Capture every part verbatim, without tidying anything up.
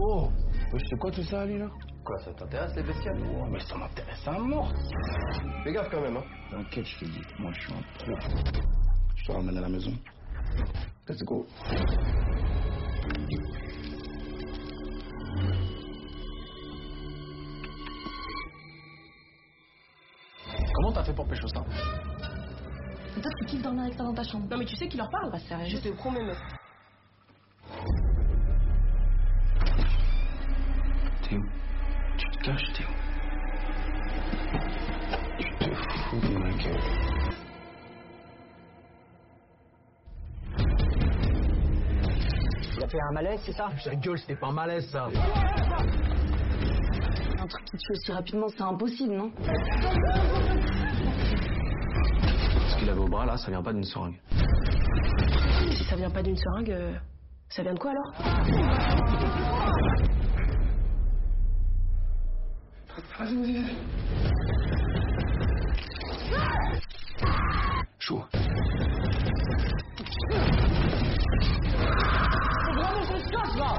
Oh, c'est quoi tout ça, lui, là? Quoi, ça t'intéresse, les bestioles? Oh, mais ça m'intéresse à mort. Fais gaffe quand même, hein. T'inquiète, je te dis, moi, je suis un pro. Je te ramène à la maison. Let's go. Comment t'as fait pour pécho ça? Toi, tu kiffes dormir avec ça dans ta chambre. Non, mais tu sais qui leur parle? Bah, sérieux. Je te promets, meuf. Théo, tu te caches, Théo. Tu te fous de ma gueule. Il a fait un malaise, c'est ça? Ta gueule, c'était pas un malaise, ça. Un truc qui tue aussi rapidement, c'est impossible, non? Ce qu'il avait au bras, là, ça vient pas d'une seringue. Si ça vient pas d'une seringue, euh, ça vient de quoi, alors? Chaud. C'est vraiment ce scotch, là!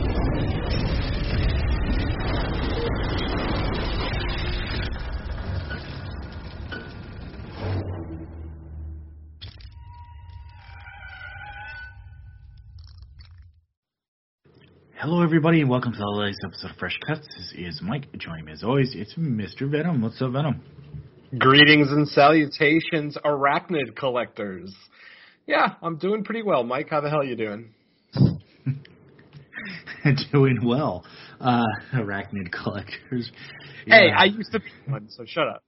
Hello, everybody, and welcome to the latest episode of Fresh Cuts. This is Mike. Joining me, as always, it's Mister Venom. What's up, Venom? Greetings and salutations, arachnid collectors. Yeah, I'm doing pretty well. Mike, how the hell are you doing? Doing well, uh, arachnid collectors. Yeah. Hey, I used to be one, so shut up.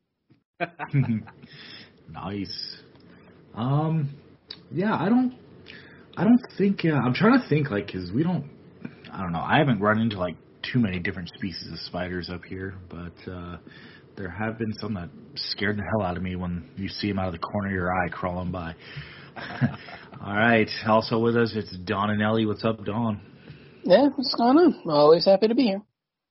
Nice. Um, yeah, I don't, I don't think, uh, I'm trying to think, like, because we don't, I don't know, I haven't run into, like, too many different species of spiders up here, but, uh, there have been some that scared the hell out of me when you see them out of the corner of your eye crawling by. All right, also with us, it's Don and Ellie. What's up, Don? Yeah, what's going on? Always happy to be here.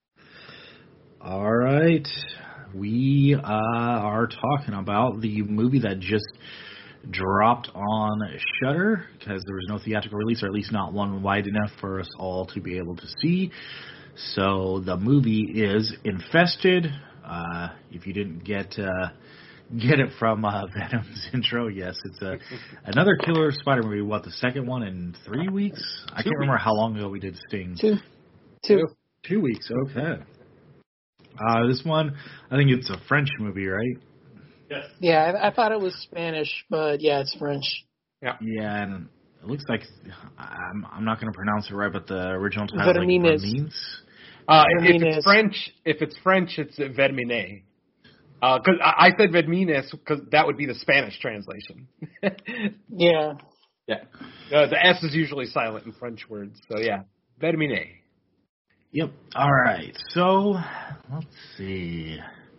All right, we uh, are talking about the movie that just dropped on Shudder because there was no theatrical release, or at least not one wide enough for us all to be able to see. So the movie is Infested. Uh, if you didn't get uh, get it from uh, Venom's intro, yes, it's a another killer spider movie. What, the second one in three weeks? I can't remember how long ago we did Sting. Two, two, two weeks. Okay. Uh, this one, I think it's a French movie, right? Yes. Yeah, I, I thought it was Spanish, but yeah, it's French. Yeah. Yeah, and it looks like I'm I'm not going to pronounce it right, but the original title is like Vermines. Uh, if it's French, if it's French, it's Vermine. Because uh, I, I said Vermines because that would be the Spanish translation. Yeah. Yeah. Uh, the S is usually silent in French words, so yeah, Vermine. Yep. All right. So let's see.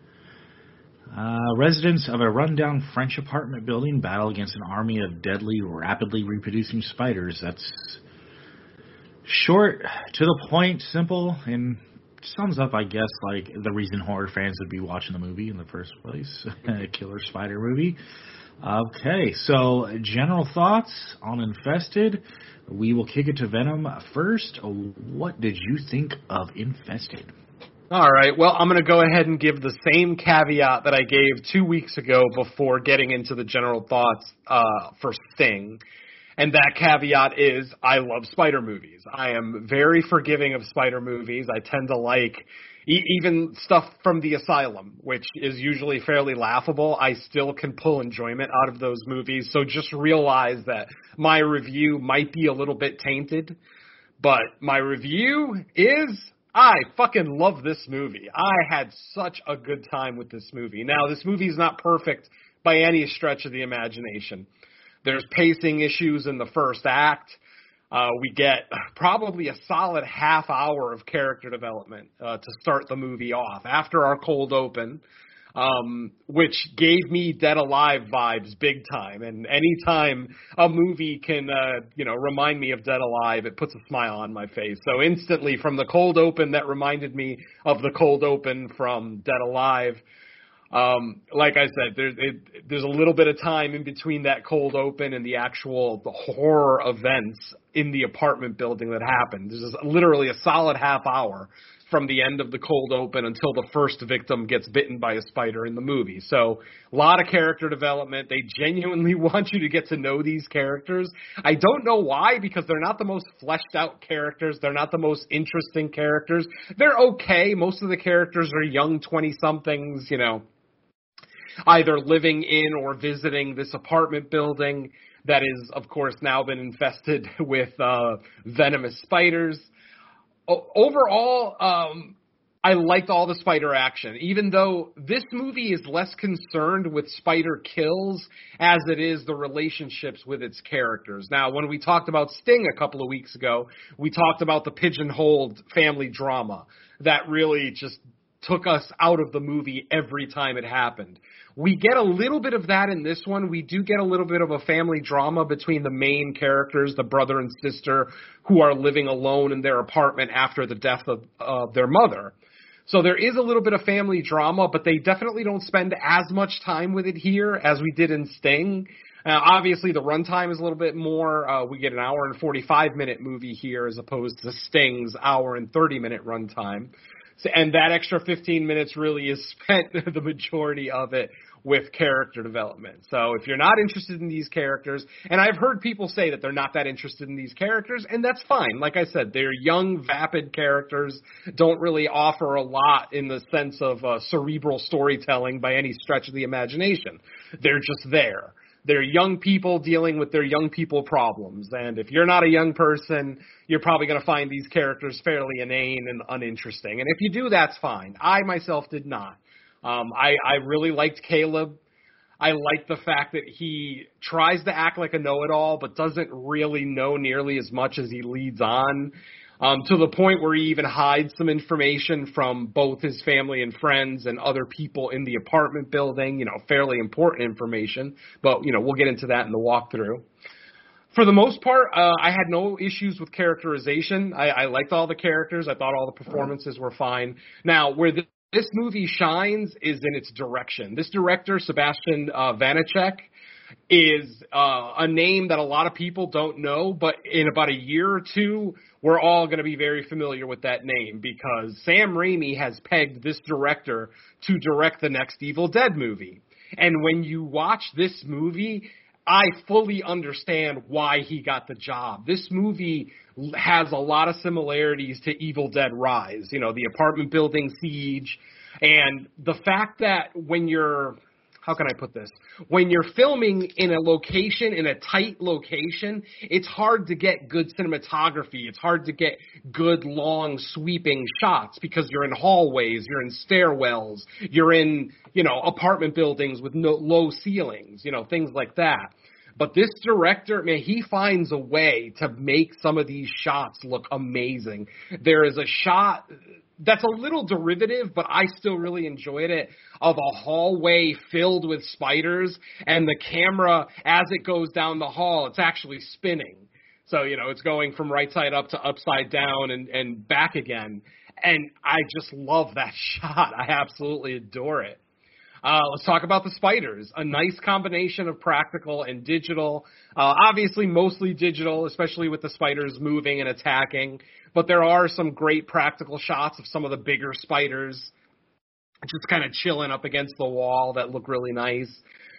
Uh, residents of a rundown French apartment building battle against an army of deadly, rapidly reproducing spiders. That's short, to the point, simple, and sums up, I guess, like the reason horror fans would be watching the movie in the first place. A killer spider movie. Okay, so general thoughts on Infested. We will kick it to Venom first. What did you think of Infested? All right, well, I'm going to go ahead and give the same caveat that I gave two weeks ago before getting into the general thoughts uh, for Sting. And that caveat is I love spider movies. I am very forgiving of spider movies. I tend to like e- even stuff from The Asylum, which is usually fairly laughable. I still can pull enjoyment out of those movies. So just realize that my review might be a little bit tainted. But my review is I fucking love this movie. I had such a good time with this movie. Now, this movie is not perfect by any stretch of the imagination. There's pacing issues in the first act. Uh, we get probably a solid half hour of character development uh, to start the movie off after our cold open, um, which gave me Dead Alive vibes big time. And anytime a movie can, uh, you know, remind me of Dead Alive, it puts a smile on my face. So instantly, from the cold open that reminded me of the cold open from Dead Alive. Um, like I said, there's it, there's a little bit of time in between that cold open and the actual the horror events in the apartment building that happened. There's literally a solid half hour from the end of the cold open until the first victim gets bitten by a spider in the movie. So a lot of character development. They genuinely want you to get to know these characters. I don't know why, because they're not the most fleshed out characters. They're not the most interesting characters. They're okay. Most of the characters are young twenty-somethings, you know, either living in or visiting this apartment building that is, of course, now been infested with uh, venomous spiders. O- overall, um, I liked all the spider action, even though this movie is less concerned with spider kills as it is the relationships with its characters. Now, when we talked about Sting a couple of weeks ago, we talked about the pigeonholed family drama that really just took us out of the movie every time it happened. We get a little bit of that in this one. We do get a little bit of a family drama between the main characters, the brother and sister, who are living alone in their apartment after the death of uh, their mother. So there is a little bit of family drama, but they definitely don't spend as much time with it here as we did in Sting. Uh, obviously, the runtime is a little bit more. Uh, we get an hour and forty-five minute movie here as opposed to Sting's hour and thirty minute runtime. So, and that extra fifteen minutes really is spent, the majority of it, with character development. So if you're not interested in these characters, and I've heard people say that they're not that interested in these characters, and that's fine. Like I said, they're young, vapid characters, don't really offer a lot in the sense of uh, cerebral storytelling by any stretch of the imagination. They're just there. They're young people dealing with their young people problems. And if you're not a young person, you're probably going to find these characters fairly inane and uninteresting. And if you do, that's fine. I myself did not. Um, I, I really liked Caleb. I like the fact that he tries to act like a know-it-all, but doesn't really know nearly as much as he leads on, um, to the point where he even hides some information from both his family and friends and other people in the apartment building, you know, fairly important information. But, you know, we'll get into that in the walkthrough. For the most part, uh, I had no issues with characterization. I, I liked all the characters. I thought all the performances were fine. Now, where the This movie shines is in its direction. This director, Sebastian uh, Vanacek, is uh, a name that a lot of people don't know, but in about a year or two, we're all going to be very familiar with that name because Sam Raimi has pegged this director to direct the next Evil Dead movie. And when you watch this movie, I fully understand why he got the job. This movie has a lot of similarities to Evil Dead Rise, you know, the apartment building siege, and the fact that when you're, how can I put this? When you're filming in a location, in a tight location, it's hard to get good cinematography. It's hard to get good, long, sweeping shots because you're in hallways, you're in stairwells, you're in, you know, apartment buildings with no low ceilings, you know, things like that. But this director, man, he finds a way to make some of these shots look amazing. There is a shot that's a little derivative, but I still really enjoyed it, of a hallway filled with spiders, and the camera, as it goes down the hall, it's actually spinning. So, you know, it's going from right side up to upside down and, and back again. And I just love that shot. I absolutely adore it. Uh, let's talk about the spiders. A nice combination of practical and digital. Uh, obviously, mostly digital, especially with the spiders moving and attacking. But there are some great practical shots of some of the bigger spiders just kind of chilling up against the wall that look really nice.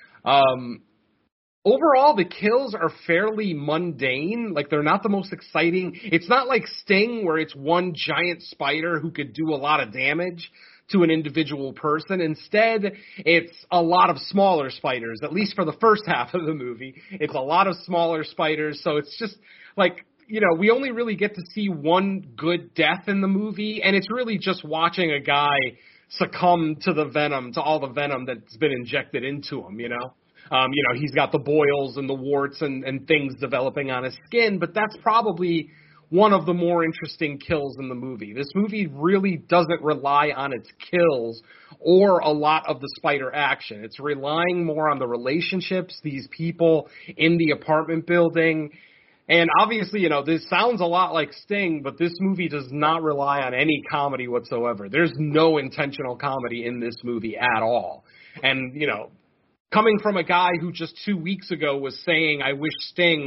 Um, overall, the kills are fairly mundane. Like, they're not the most exciting. It's not like Sting, where it's one giant spider who could do a lot of damage to an individual person. Instead, it's a lot of smaller spiders, at least for the first half of the movie. It's a lot of smaller spiders, so it's just like, you know, we only really get to see one good death in the movie, and it's really just watching a guy succumb to the venom, to all the venom that's been injected into him, you know? Um, you know, he's got the boils and the warts and, and things developing on his skin, but that's probably one of the more interesting kills in the movie. This movie really doesn't rely on its kills or a lot of the spider action. It's relying more on the relationships, these people in the apartment building. And obviously, you know, this sounds a lot like Sting, but this movie does not rely on any comedy whatsoever. There's no intentional comedy in this movie at all. And, you know, coming from a guy who just two weeks ago was saying, I wish Sting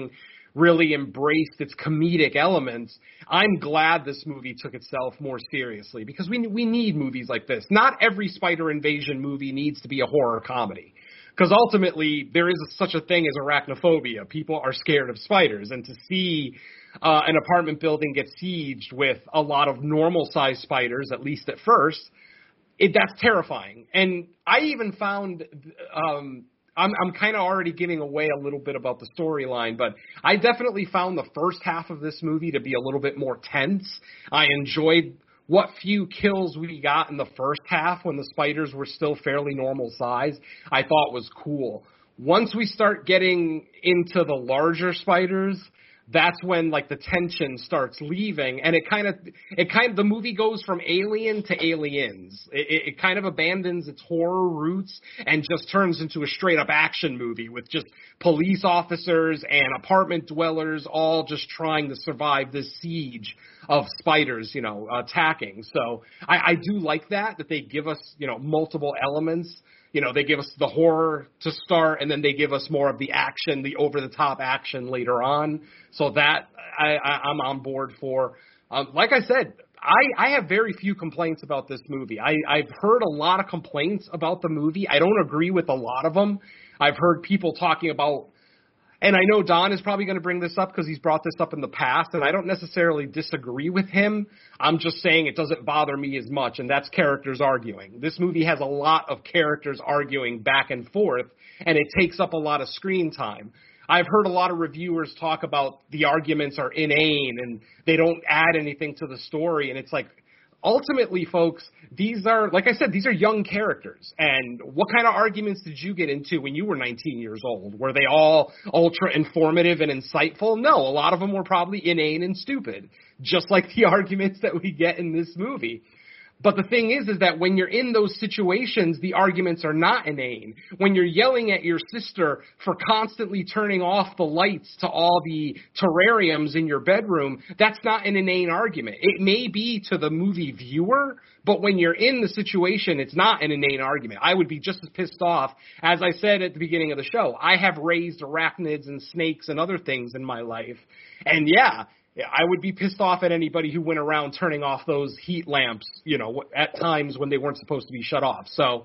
really embraced its comedic elements. I'm glad this movie took itself more seriously because we we need movies like this. Not every spider invasion movie needs to be a horror comedy. Because ultimately, there is a, such a thing as arachnophobia. People are scared of spiders. And to see uh, an apartment building get sieged with a lot of normal-sized spiders, at least at first, it, that's terrifying. And I even found, um, I'm, I'm kind of already giving away a little bit about the storyline, but I definitely found the first half of this movie to be a little bit more tense. I enjoyed what few kills we got in the first half when the spiders were still fairly normal size, I thought was cool. Once we start getting into the larger spiders, that's when like the tension starts leaving, and it kind of, it kind of, the movie goes from Alien to Aliens. It, it, it kind of abandons its horror roots and just turns into a straight up action movie with just police officers and apartment dwellers all just trying to survive this siege of spiders, you know, attacking. So I, I do like that, that they give us, you know, multiple elements. You know, they give us the horror to start, and then they give us more of the action, the over-the-top action later on. So that I, I, I'm on board for. Um, like I said, I, I have very few complaints about this movie. I, I've heard a lot of complaints about the movie. I don't agree with a lot of them. I've heard people talking about, and I know Don is probably going to bring this up because he's brought this up in the past, and I don't necessarily disagree with him. I'm just saying it doesn't bother me as much, and that's characters arguing. This movie has a lot of characters arguing back and forth, and it takes up a lot of screen time. I've heard a lot of reviewers talk about the arguments are inane, and they don't add anything to the story, and it's like, ultimately, folks, these are, like I said, these are young characters. And what kind of arguments did you get into when you were nineteen years old? Were they all ultra informative and insightful? No, a lot of them were probably inane and stupid, just like the arguments that we get in this movie. But the thing is, is that when you're in those situations, the arguments are not inane. When you're yelling at your sister for constantly turning off the lights to all the terrariums in your bedroom, that's not an inane argument. It may be to the movie viewer, but when you're in the situation, it's not an inane argument. I would be just as pissed off. As I said at the beginning of the show, I have raised arachnids and snakes and other things in my life. And yeah, I would be pissed off at anybody who went around turning off those heat lamps, you know, at times when they weren't supposed to be shut off. So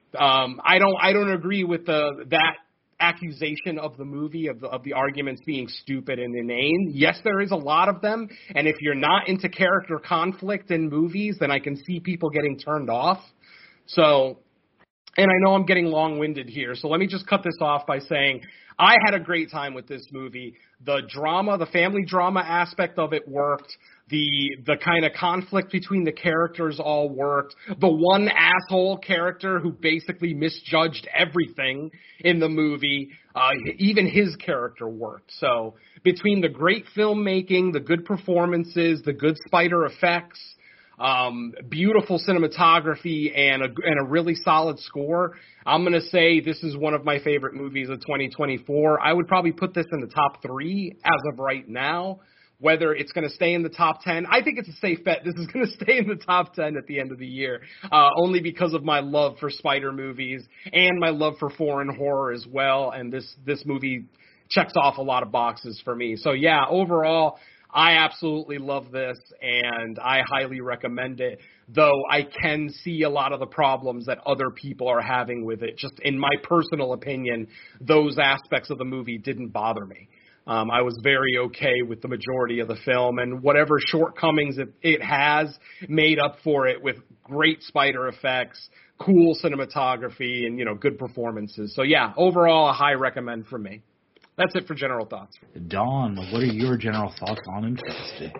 um, I don't, I don't agree with the that accusation of the movie of the of the arguments being stupid and inane. Yes, there is a lot of them, and if you're not into character conflict in movies, then I can see people getting turned off. So, and I know I'm getting long-winded here, so let me just cut this off by saying I had a great time with this movie. The drama, the family drama aspect of it worked. The the kind of conflict between the characters all worked. The one asshole character who basically misjudged everything in the movie, uh, even his character worked. So between the great filmmaking, the good performances, the good spider effects, Um, beautiful cinematography, and a, and a really solid score, I'm going to say this is one of my favorite movies of twenty twenty-four. I would probably put this in the top three as of right now. Whether it's going to stay in the top ten, I think it's a safe bet this is going to stay in the top ten at the end of the year, uh, only because of my love for spider movies and my love for foreign horror as well, and this, this movie checks off a lot of boxes for me. So, yeah, overall, I absolutely love this, and I highly recommend it, though I can see a lot of the problems that other people are having with it. Just in my personal opinion, those aspects of the movie didn't bother me. Um, I was very okay with the majority of the film, and whatever shortcomings it, it has made up for it with great spider effects, cool cinematography, and, you know, good performances. So, yeah, overall, a high recommend for me. That's it for general thoughts. Dawn, what are your general thoughts on Infested?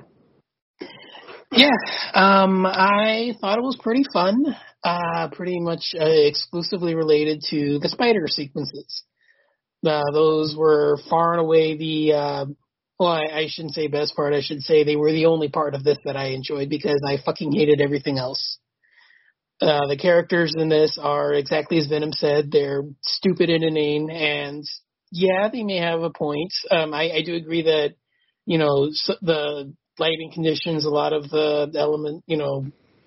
Yeah, um, I thought it was pretty fun, uh, pretty much uh, exclusively related to the spider sequences. Uh, those were far and away the, uh, well, I, I shouldn't say best part, I should say they were the only part of this that I enjoyed because I fucking hated everything else. Uh, the characters in this are exactly as Venom said, they're stupid and inane, and yeah, they may have a point. Um, I, I do agree that, you know, so the lighting conditions, a lot of the element, you know,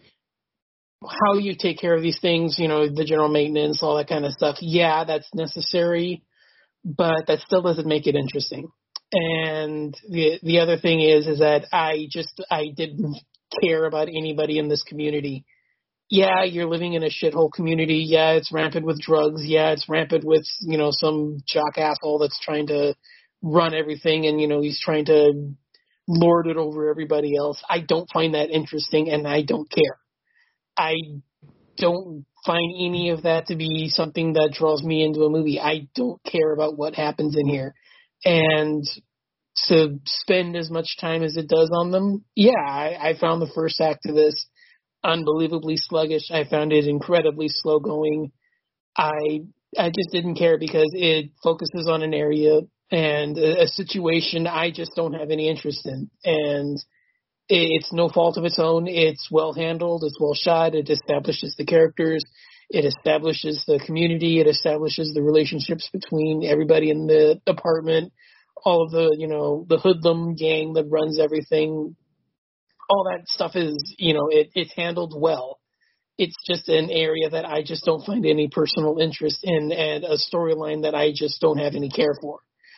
how you take care of these things, you know, the general maintenance, all that kind of stuff. Yeah, that's necessary, but that still doesn't make it interesting. And the the other thing is, is that I just, I didn't care about anybody in this community. Yeah, you're living in a shithole community. Yeah, it's rampant with drugs. Yeah, it's rampant with, you know, some jock asshole that's trying to run everything and, you know, he's trying to lord it over everybody else. I don't find that interesting and I don't care. I don't find any of that to be something that draws me into a movie. I don't care about what happens in here. And to spend as much time as it does on them, yeah, I, I found the first act of this unbelievably sluggish. I found it incredibly slow going. I I just didn't care because it focuses on an area and a, a situation I just don't have any interest in. And it's no fault of its own. It's well handled. It's well shot. It establishes the characters. It establishes the community. It establishes the relationships between everybody in the apartment, all of the, you know, the hoodlum gang that runs everything. All that stuff is, you know, it, it's handled well. It's just an area that I just don't find any personal interest in and a storyline that I just don't have any care for.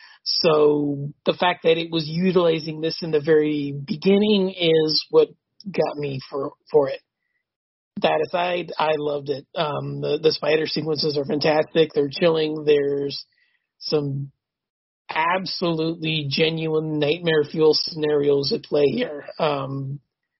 So the fact that it was utilizing this in the very beginning is what got me for, for it. That aside, I loved it. Um, the, the spider sequences are fantastic. They're chilling. There's some absolutely genuine nightmare fuel scenarios at play here. Um,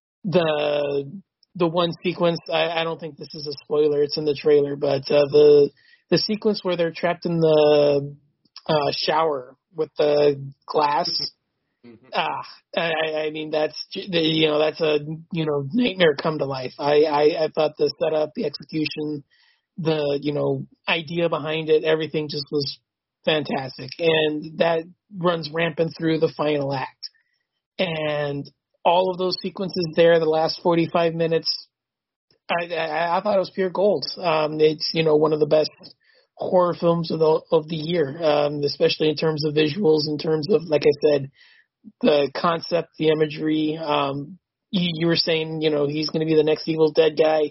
the the one sequence, I, I don't think this is a spoiler, it's in the trailer, but uh, the the sequence where they're trapped in the uh, shower with the glass. Mm-hmm. Ah, I, I mean that's you know that's a you know nightmare come to life. I, I, I thought the setup, the execution, the you know idea behind it, everything just was fantastic, and that runs rampant through the final act. And all of those sequences there, the last forty-five minutes, I, I, I thought it was pure gold. Um, it's you know one of the best horror films of the of the year, um, especially in terms of visuals, in terms of, like I said, the concept, the imagery. Um, you, you were saying, you know, he's going to be the next Evil Dead guy.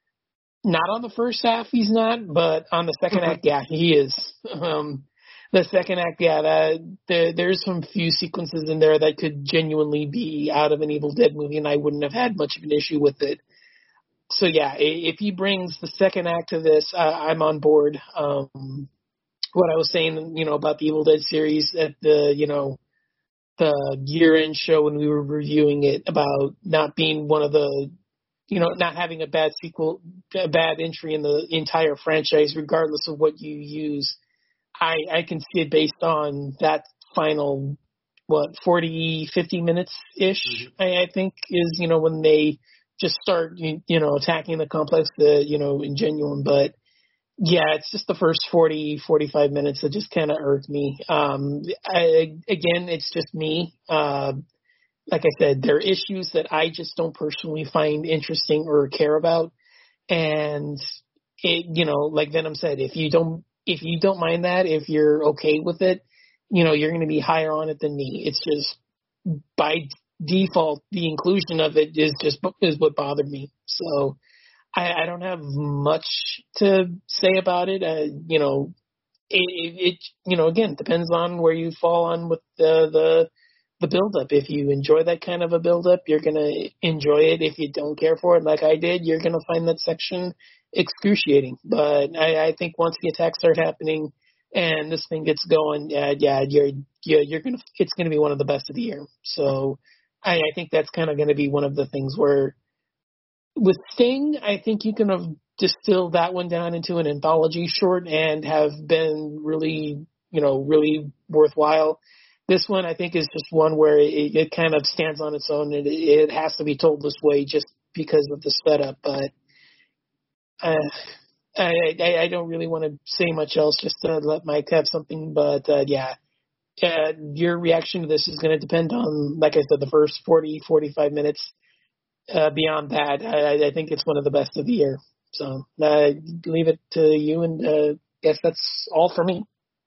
Not on the first half, he's not, but on the second act, yeah, he is. Um, the second act, yeah, that, there, there's some few sequences in there that could genuinely be out of an Evil Dead movie, and I wouldn't have had much of an issue with it. So, yeah, if he brings the second act to this, uh, I'm on board. Um, what I was saying, you know, about the Evil Dead series at the, you know, the year-end show when we were reviewing it, about not being one of the, you know, not having a bad sequel, a bad entry in the entire franchise, regardless of what you use. I, I can see it based on that final, what, forty, fifty minutes-ish, mm-hmm. I, I think, is, you know, when they just start, you, you know, attacking the complex, the, you know, in Genuine. But, yeah, it's just the first forty, forty-five minutes that just kind of irked me. Um, I, again, it's just me. Uh, like I said, there are issues that I just don't personally find interesting or care about. And, it, you know, like Venom said, if you don't, if you don't mind that, if you're okay with it, you know, you're going to be higher on it than me. It's just by default, the inclusion of it is just is what bothered me. So I, I don't have much to say about it. Uh, you know, it, it, you know, again, depends on where you fall on with the, the, the build-up. If you enjoy that kind of a build-up, you're going to enjoy it. If you don't care for it, like I did, you're going to find that section excruciating. But I, I think once the attacks start happening and this thing gets going, uh, yeah, you're, you're, you're going to, it's going to be one of the best of the year. So I, I think that's kind of going to be one of the things where with Sting, I think you can have distilled that one down into an anthology short and have been really, you know, really worthwhile. This one, I think, is just one where it, it kind of stands on its own, and it, it has to be told this way just because of the setup. But uh, I, I, I don't really want to say much else, just to let Mike have something. But uh, yeah, uh, your reaction to this is going to depend on, like I said, the first forty, forty-five minutes. Uh, beyond that, I, I think it's one of the best of the year. So uh, leave it to you, and uh, guess that's all for me.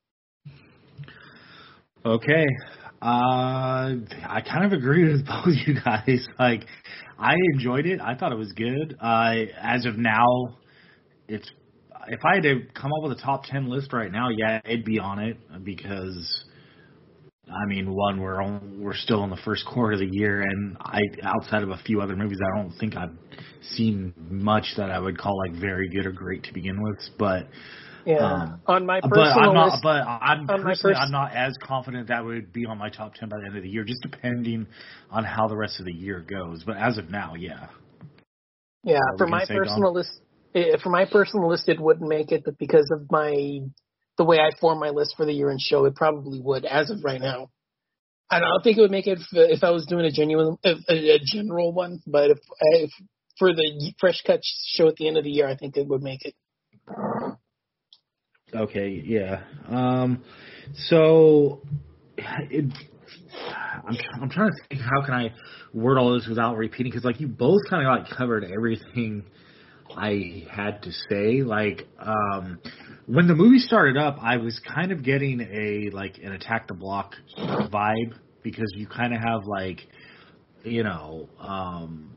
Okay. Uh, I kind of agree with both you guys. Like, I enjoyed it. I thought it was good. Uh, as of now, it's if I had to come up with a top ten list right now, yeah, it'd be on it because I mean, one, we're on, we're still in the first quarter of the year, and I outside of a few other movies, I don't think I've seen much that I would call like very good or great to begin with. But yeah, um, on my but personal I'm not. list, But I'm personally, pers- I'm not as confident that would be on my top ten by the end of the year, just depending on how the rest of the year goes. But as of now, yeah. Yeah, What for were we my gonna say, personal Don? list, eh, for my personal list, it wouldn't make it, but because of my the way I form my list for the year and show, it probably would. As of right now, I don't think it would make it if, if I was doing a genuine, a, a general one. But if, if for the fresh cut show at the end of the year, I think it would make it. Okay, yeah. Um, so it, I'm I'm trying to think how can I word all this without repeating, because like you both kind of like covered everything I had to say. Like um, when the movie started up, I was kind of getting a like an Attack the Block vibe, because you kind of have like you know um,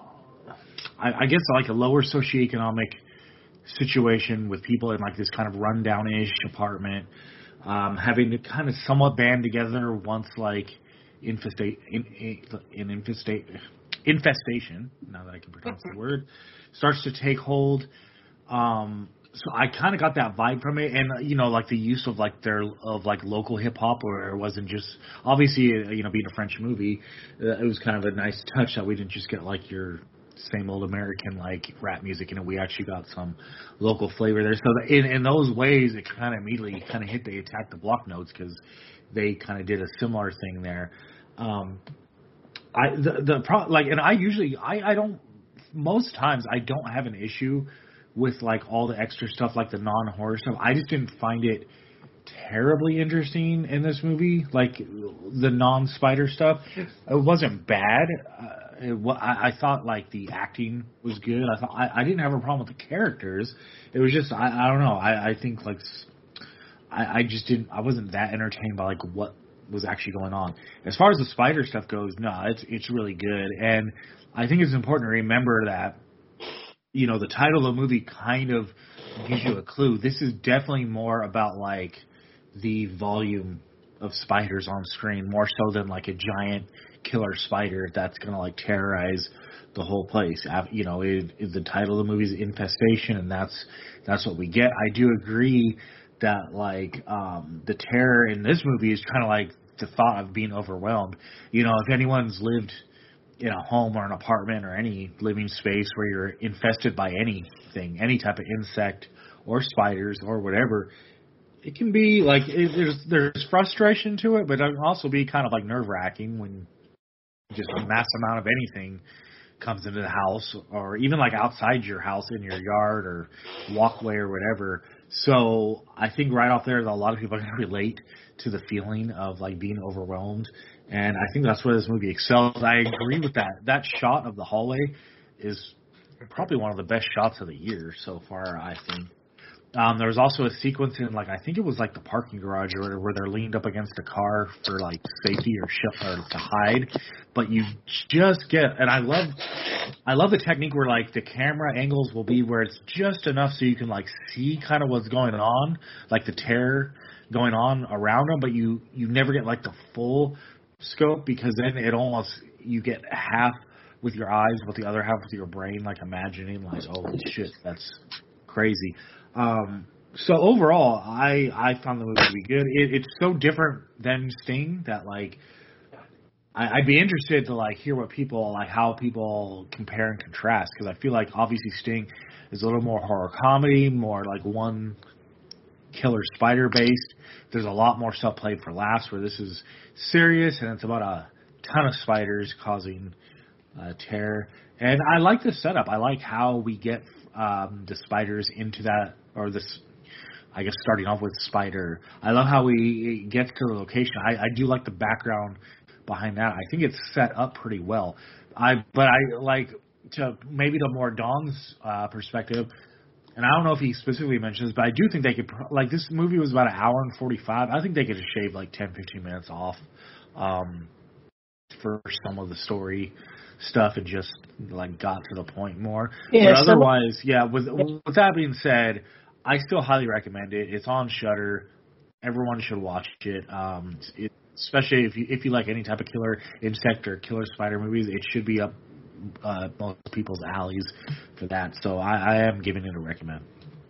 I, I guess like a lower socioeconomic situation with people in like this kind of rundown-ish apartment, um, having to kind of somewhat band together once like infesta- in, in, in infesta- infestation, now that I can pronounce the word, starts to take hold. Um, so I kind of got that vibe from it, and you know, like the use of like their of like local hip hop, where it wasn't just obviously you know being a French movie, uh, it was kind of a nice touch that we didn't just get like your same old American like rap music, and we actually got some local flavor there. So in in those ways, it kind of immediately kind of hit the Attack the Block notes, because they kind of did a similar thing there. Um, I the the pro, like, and I usually I I don't most times I don't have an issue with like all the extra stuff, like the non horror stuff. I just didn't find it terribly interesting in this movie, like the non spider stuff. It wasn't bad. Uh, It, I, I thought like the acting was good. I thought I, I didn't have a problem with the characters. It was just I, I don't know. I, I think like I, I just didn't. I wasn't that entertained by like what was actually going on. As far as the spider stuff goes, no, it's it's really good, and I think it's important to remember that you know the title of the movie kind of gives you a clue. This is definitely more about like the volume of spiders on screen, more so than like a giant killer spider that's gonna like terrorize the whole place. You know, it, it, the title of the movie is Infestation, and that's that's what we get. I do agree that like um, the terror in this movie is kind of like the thought of being overwhelmed. You know, if anyone's lived in a home or an apartment or any living space where you're infested by anything, any type of insect or spiders or whatever, it can be like it, there's there's frustration to it, but it can also be kind of like nerve wracking when just a mass amount of anything comes into the house, or even like outside your house in your yard or walkway or whatever. So I think right off there that a lot of people are going to relate to the feeling of like being overwhelmed, and I think that's where this movie excels. I agree with that. That shot of the hallway is probably one of the best shots of the year so far, I think. Um, there was also a sequence in, like, I think it was like the parking garage or whatever, where they're leaned up against a car for like safety or, sh- or to hide. But you just get, and I love, I love the technique where like the camera angles will be where it's just enough so you can like see kind of what's going on, like the terror going on around them, but you you never get like the full scope, because then it almost, you get half with your eyes, but the other half with your brain, like imagining like, oh shit, that's crazy. Um, so overall, I, I found the movie to be good. It, it's so different than Sting that like I, I'd be interested to like hear what people like how people compare and contrast, because I feel like obviously Sting is a little more horror comedy, more like one killer spider based. There's a lot more stuff played for laughs, where this is serious and it's about a ton of spiders causing uh, terror. And I like the setup. I like how we get um, the spiders into that, or this, I guess, starting off with Spider. I love how we get to the location. I, I do like the background behind that. I think it's set up pretty well. I but I like to maybe the more Don's uh, perspective, and I don't know if he specifically mentions, but I do think they could, like, this movie was about an hour and forty-five. I think they could have shaved like ten, fifteen minutes off um, for some of the story stuff and just like got to the point more. Yeah, but otherwise, yeah, with with that being said, I still highly recommend it. It's on Shudder. Everyone should watch it. Um, it especially if you if you like any type of killer insect or killer spider movies, it should be up uh, most people's alleys for that. So I, I am giving it a recommend.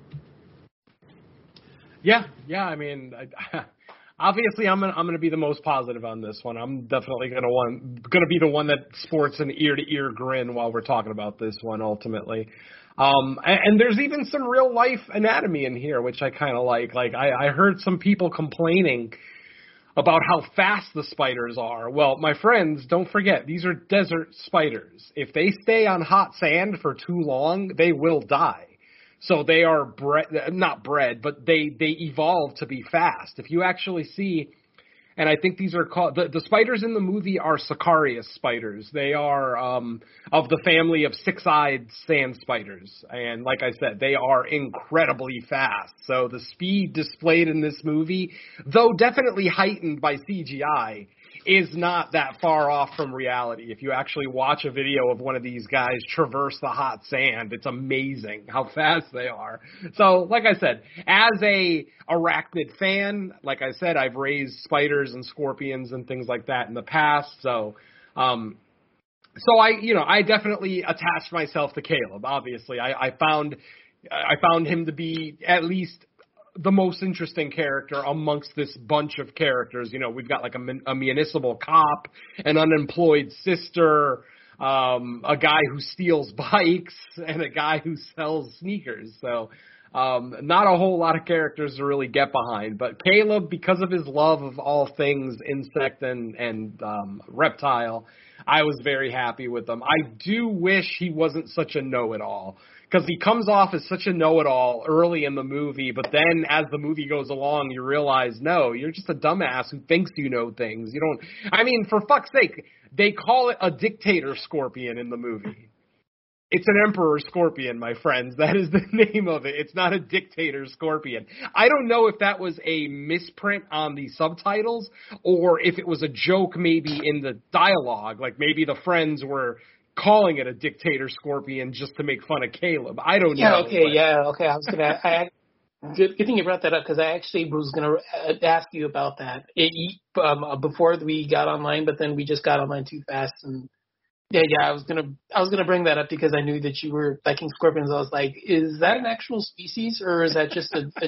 Yeah, yeah. I mean, I, obviously, I'm gonna, I'm going to be the most positive on this one. I'm definitely going to want going to be the one that sports an ear to ear grin while we're talking about this one. Ultimately, um, and, and there's even some real life anatomy in here, which I kind of like. Like I, I heard some people complaining about how fast the spiders are. Well, my friends, don't forget, these are desert spiders. If they stay on hot sand for too long, they will die. So they are bred, not bred, but they, they evolve to be fast. If you actually see, and I think these are called, the, the spiders in the movie are Sicarius spiders. They are um, of the family of six-eyed sand spiders. And like I said, they are incredibly fast. So the speed displayed in this movie, though definitely heightened by C G I, is not that far off from reality. If you actually watch a video of one of these guys traverse the hot sand, it's amazing how fast they are. So, like I said, as a arachnid fan, like I said, I've raised spiders and scorpions and things like that in the past. So, um, so I, you know, I definitely attached myself to Caleb. Obviously, I, I found, I found him to be at least the most interesting character amongst this bunch of characters. You know, we've got like a, a municipal cop, an unemployed sister, um, a guy who steals bikes, and a guy who sells sneakers. So um, not a whole lot of characters to really get behind. But Caleb, because of his love of all things insect and, and um, reptile, I was very happy with him. I do wish he wasn't such a know-it-all, because he comes off as such a know-it-all early in the movie, but then as the movie goes along, you realize, no, you're just a dumbass who thinks you know things. You don't, I mean, for fuck's sake, they call it a dictator scorpion in the movie. It's an emperor scorpion, my friends. That is the name of it. It's not a dictator scorpion. I don't know if that was a misprint on the subtitles or if it was a joke maybe in the dialogue, like maybe the friends were calling it a dictator scorpion just to make fun of Caleb. I don't yeah, know. Okay, but. yeah, okay. I was gonna. I, good, good thing you brought that up, because I actually was gonna ask you about that it, um, before we got online, but then we just got online too fast, and yeah, yeah. I was gonna, I was gonna bring that up because I knew that you were liking scorpions. I was like, is that an actual species, or is that just a, a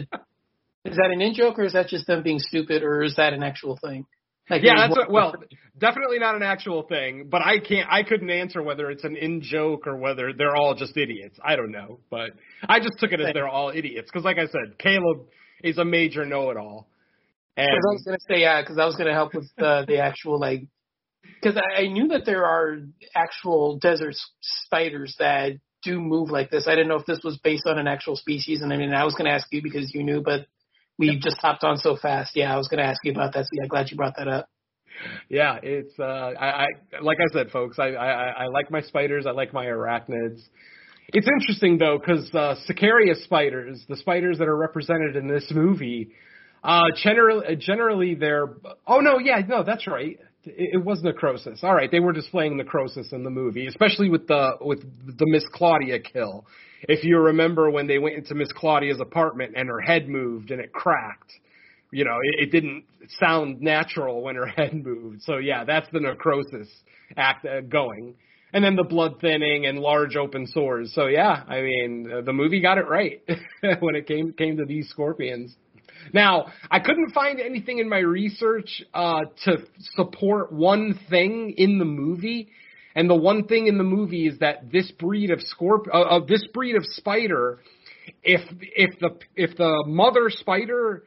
is that an in joke, or is that just them being stupid, or is that an actual thing? Like, yeah, that's what, well, definitely not an actual thing, but I can't, I couldn't answer whether it's an in joke or whether they're all just idiots. I don't know, but I just took it as they're all idiots because, like I said, Caleb is a major know-it-all. And I was gonna say yeah, because I was gonna help with the the actual like, because I, I knew that there are actual desert spiders that do move like this. I didn't know if this was based on an actual species, and I mean, I was gonna ask you because you knew, but we just hopped on so fast. Yeah, I was going to ask you about that. So yeah, glad you brought that up. Yeah, it's uh, I, I like I said, folks. I, I I like my spiders. I like my arachnids. It's interesting though, because uh, Sicarius spiders, the spiders that are represented in this movie, uh, generally generally they're. Oh no, yeah, no, that's right. It, it was necrosis. All right, they were displaying necrosis in the movie, especially with the with the Miss Claudia kill. If you remember when they went into Miss Claudia's apartment and her head moved and it cracked, you know, it, it didn't sound natural when her head moved. So, yeah, that's the necrosis act uh, going. And then the blood thinning and large open sores. So, yeah, I mean, uh, the movie got it right when it came came to these scorpions. Now, I couldn't find anything in my research uh, to support one thing in the movie. And the one thing in the movie is that this breed of scorp uh, uh, this breed of spider, if if the if the mother spider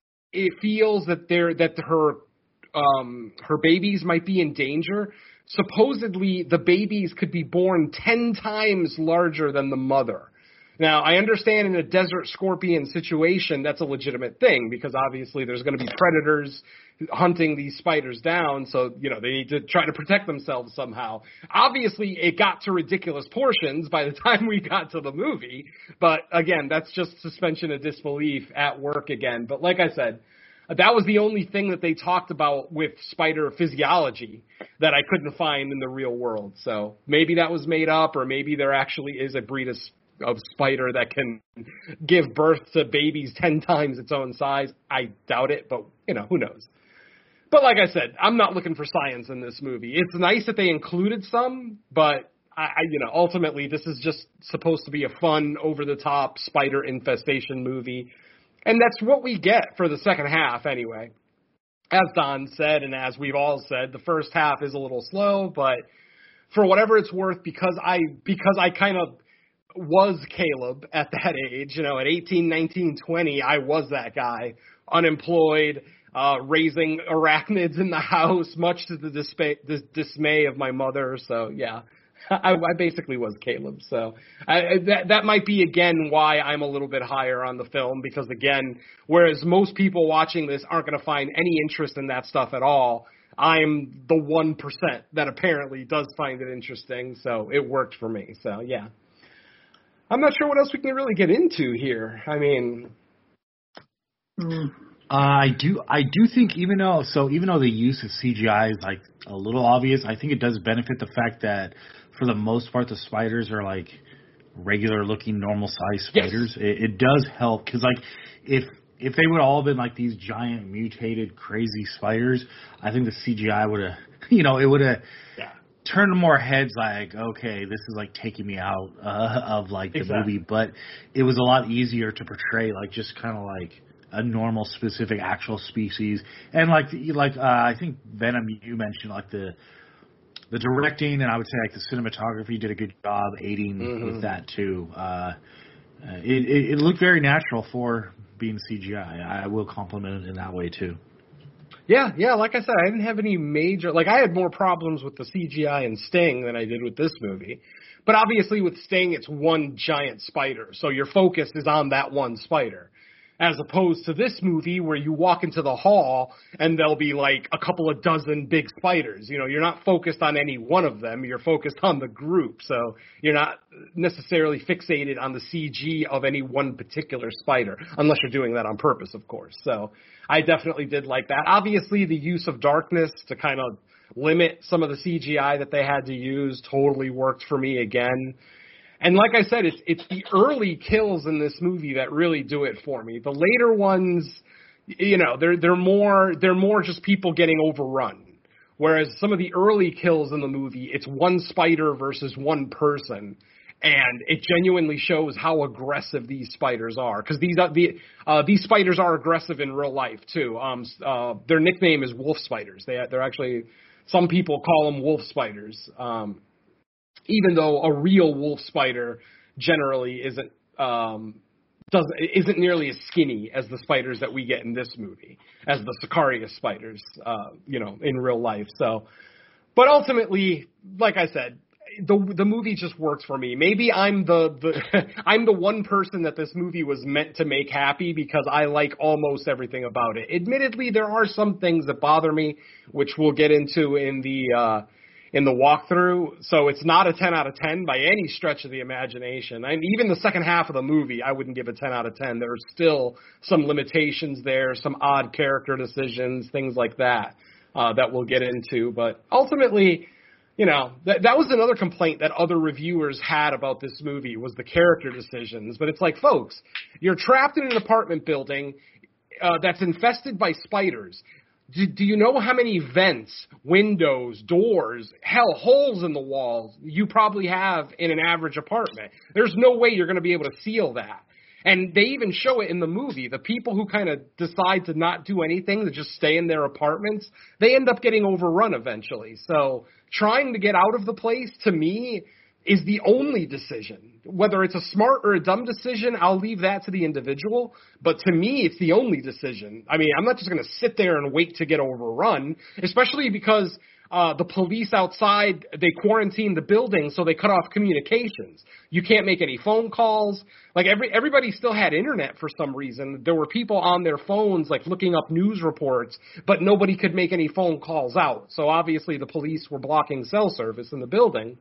it feels that they're that her um, her babies might be in danger, supposedly the babies could be born ten times larger than the mother. Now, I understand in a desert scorpion situation, that's a legitimate thing because obviously there's going to be predators hunting these spiders down. So, you know, they need to try to protect themselves somehow. Obviously, it got to ridiculous portions by the time we got to the movie. But again, that's just suspension of disbelief at work again. But like I said, that was the only thing that they talked about with spider physiology that I couldn't find in the real world. So maybe that was made up, or maybe there actually is a breed of of spider that can give birth to babies ten times its own size. I doubt it, but, you know, who knows. But like I said, I'm not looking for science in this movie. It's nice that they included some, but I, I you know, ultimately this is just supposed to be a fun, over-the-top spider infestation movie. And that's what we get for the second half anyway. As Don said, and as we've all said, the first half is a little slow, but for whatever it's worth, because I because I kind of was Caleb at that age, you know, at eighteen, nineteen, twenty, I was that guy, unemployed, uh, raising arachnids in the house, much to the dismay, the dismay of my mother. So, yeah, I, I basically was Caleb. So I, that that might be, again, why I'm a little bit higher on the film, because, again, whereas most people watching this aren't going to find any interest in that stuff at all, I'm the one percent that apparently does find it interesting. So it worked for me. So, yeah. I'm not sure what else we can really get into here. I mean, mm. uh, I do, I do think even though, so even though the use of C G I is like a little obvious, I think it does benefit the fact that for the most part the spiders are like regular looking, normal sized spiders. Yes. It, it does help because like if if they would all have been like these giant mutated crazy spiders, I think the C G I would have, you know, it would have. Yeah. Turn more heads like, okay, this is like taking me out uh, of like the exactly. movie, but it was a lot easier to portray like just kind of like a normal specific actual species. And like like uh, I think Venom, you mentioned like the the directing, and I would say like the cinematography did a good job aiding mm-hmm. with that too. Uh, it, it, it looked very natural for being C G I. I will compliment it in that way too. Yeah, yeah, like I said, I didn't have any major, like I had more problems with the C G I in Sting than I did with this movie. But obviously with Sting, it's one giant spider, so your focus is on that one spider. As opposed to this movie where you walk into the hall and there'll be like a couple of dozen big spiders. You know, you're not focused on any one of them, you're focused on the group. So you're not necessarily fixated on the C G of any one particular spider, unless you're doing that on purpose, of course. So I definitely did like that. Obviously, the use of darkness to kind of limit some of the C G I that they had to use totally worked for me again. And like I said, it's it's the early kills in this movie that really do it for me. The later ones, you know, they're they're more they're more just people getting overrun. Whereas some of the early kills in the movie, it's one spider versus one person. And it genuinely shows how aggressive these spiders are, because these are the uh, these spiders are aggressive in real life too. Um, uh, their nickname is wolf spiders. They they're actually, some people call them wolf spiders, um, even though a real wolf spider generally isn't um, doesn't isn't nearly as skinny as the spiders that we get in this movie, as the Sicarius spiders, uh, you know, in real life. So, but ultimately, like I said, the the movie just works for me. Maybe I'm the, the I'm the one person that this movie was meant to make happy, because I like almost everything about it. Admittedly, there are some things that bother me, which we'll get into in the uh, in the walkthrough. So it's not a ten out of ten by any stretch of the imagination. I mean, even the second half of the movie, I wouldn't give a ten out of ten. There are still some limitations there, some odd character decisions, things like that uh, that we'll get into. But ultimately, you know, that that was another complaint that other reviewers had about this movie, was the character decisions. But it's like, folks, you're trapped in an apartment building uh, that's infested by spiders. Do, do you know how many vents, windows, doors, hell, holes in the walls you probably have in an average apartment? There's no way you're going to be able to seal that. And they even show it in the movie. The people who kind of decide to not do anything, to just stay in their apartments, they end up getting overrun eventually. So trying to get out of the place, to me, is the only decision. Whether it's a smart or a dumb decision, I'll leave that to the individual. But to me, it's the only decision. I mean, I'm not just going to sit there and wait to get overrun, especially because uh, the police outside, they quarantined the building, so they cut off communications. You can't make any phone calls. Like, every everybody still had internet for some reason. There were people on their phones, like, looking up news reports, but nobody could make any phone calls out. So obviously the police were blocking cell service in the building.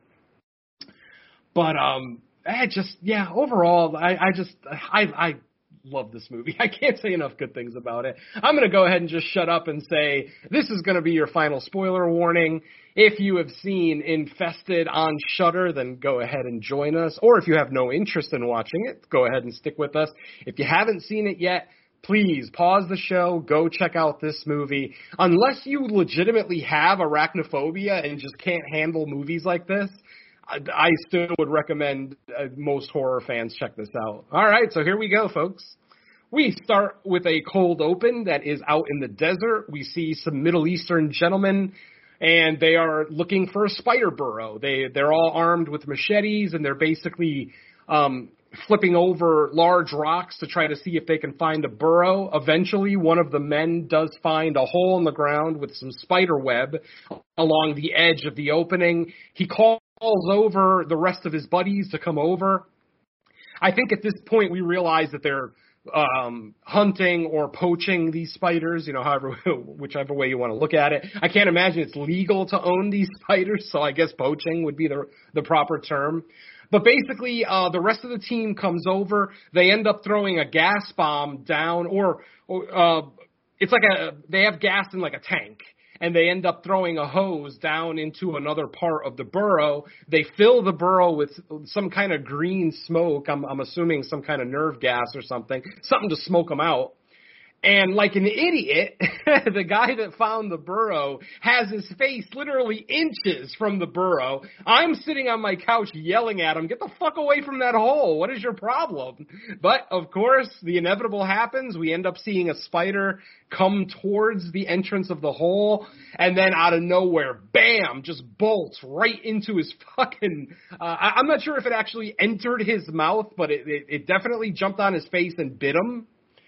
But um, I just, yeah, overall, I, I just, I, I love this movie. I can't say enough good things about it. I'm going to go ahead and just shut up and say this is going to be your final spoiler warning. If you have seen Infested on Shudder, then go ahead and join us. Or if you have no interest in watching it, go ahead and stick with us. If you haven't seen it yet, please pause the show, go check out this movie. Unless you legitimately have arachnophobia and just can't handle movies like this, I, I still would recommend uh, most horror fans check this out. All right, so here we go, folks. We start with a cold open that is out in the desert. We see some Middle Eastern gentlemen, and they are looking for a spider burrow. They, they're all armed with machetes, and they're basically um, flipping over large rocks to try to see if they can find a burrow. Eventually, one of the men does find a hole in the ground with some spider web along the edge of the opening. He calls over the rest of his buddies to come over. I think at this point we realize that they're um, hunting or poaching these spiders, you know, however, whichever way you want to look at it. I can't imagine it's legal to own these spiders, so I guess poaching would be the the proper term. But basically, uh, the rest of the team comes over. They end up throwing a gas bomb down, or, or uh, it's like a, they have gas in like a tank, and they end up throwing a hose down into another part of the burrow. They fill the burrow with some kind of green smoke. I'm, I'm assuming some kind of nerve gas or something, something to smoke them out. And like an idiot, the guy that found the burrow has his face literally inches from the burrow. I'm sitting on my couch yelling at him, get the fuck away from that hole. What is your problem? But, of course, the inevitable happens. We end up seeing a spider come towards the entrance of the hole, and then out of nowhere, bam, just bolts right into his fucking... Uh, I, I'm not sure if it actually entered his mouth, but it, it, it definitely jumped on his face and bit him.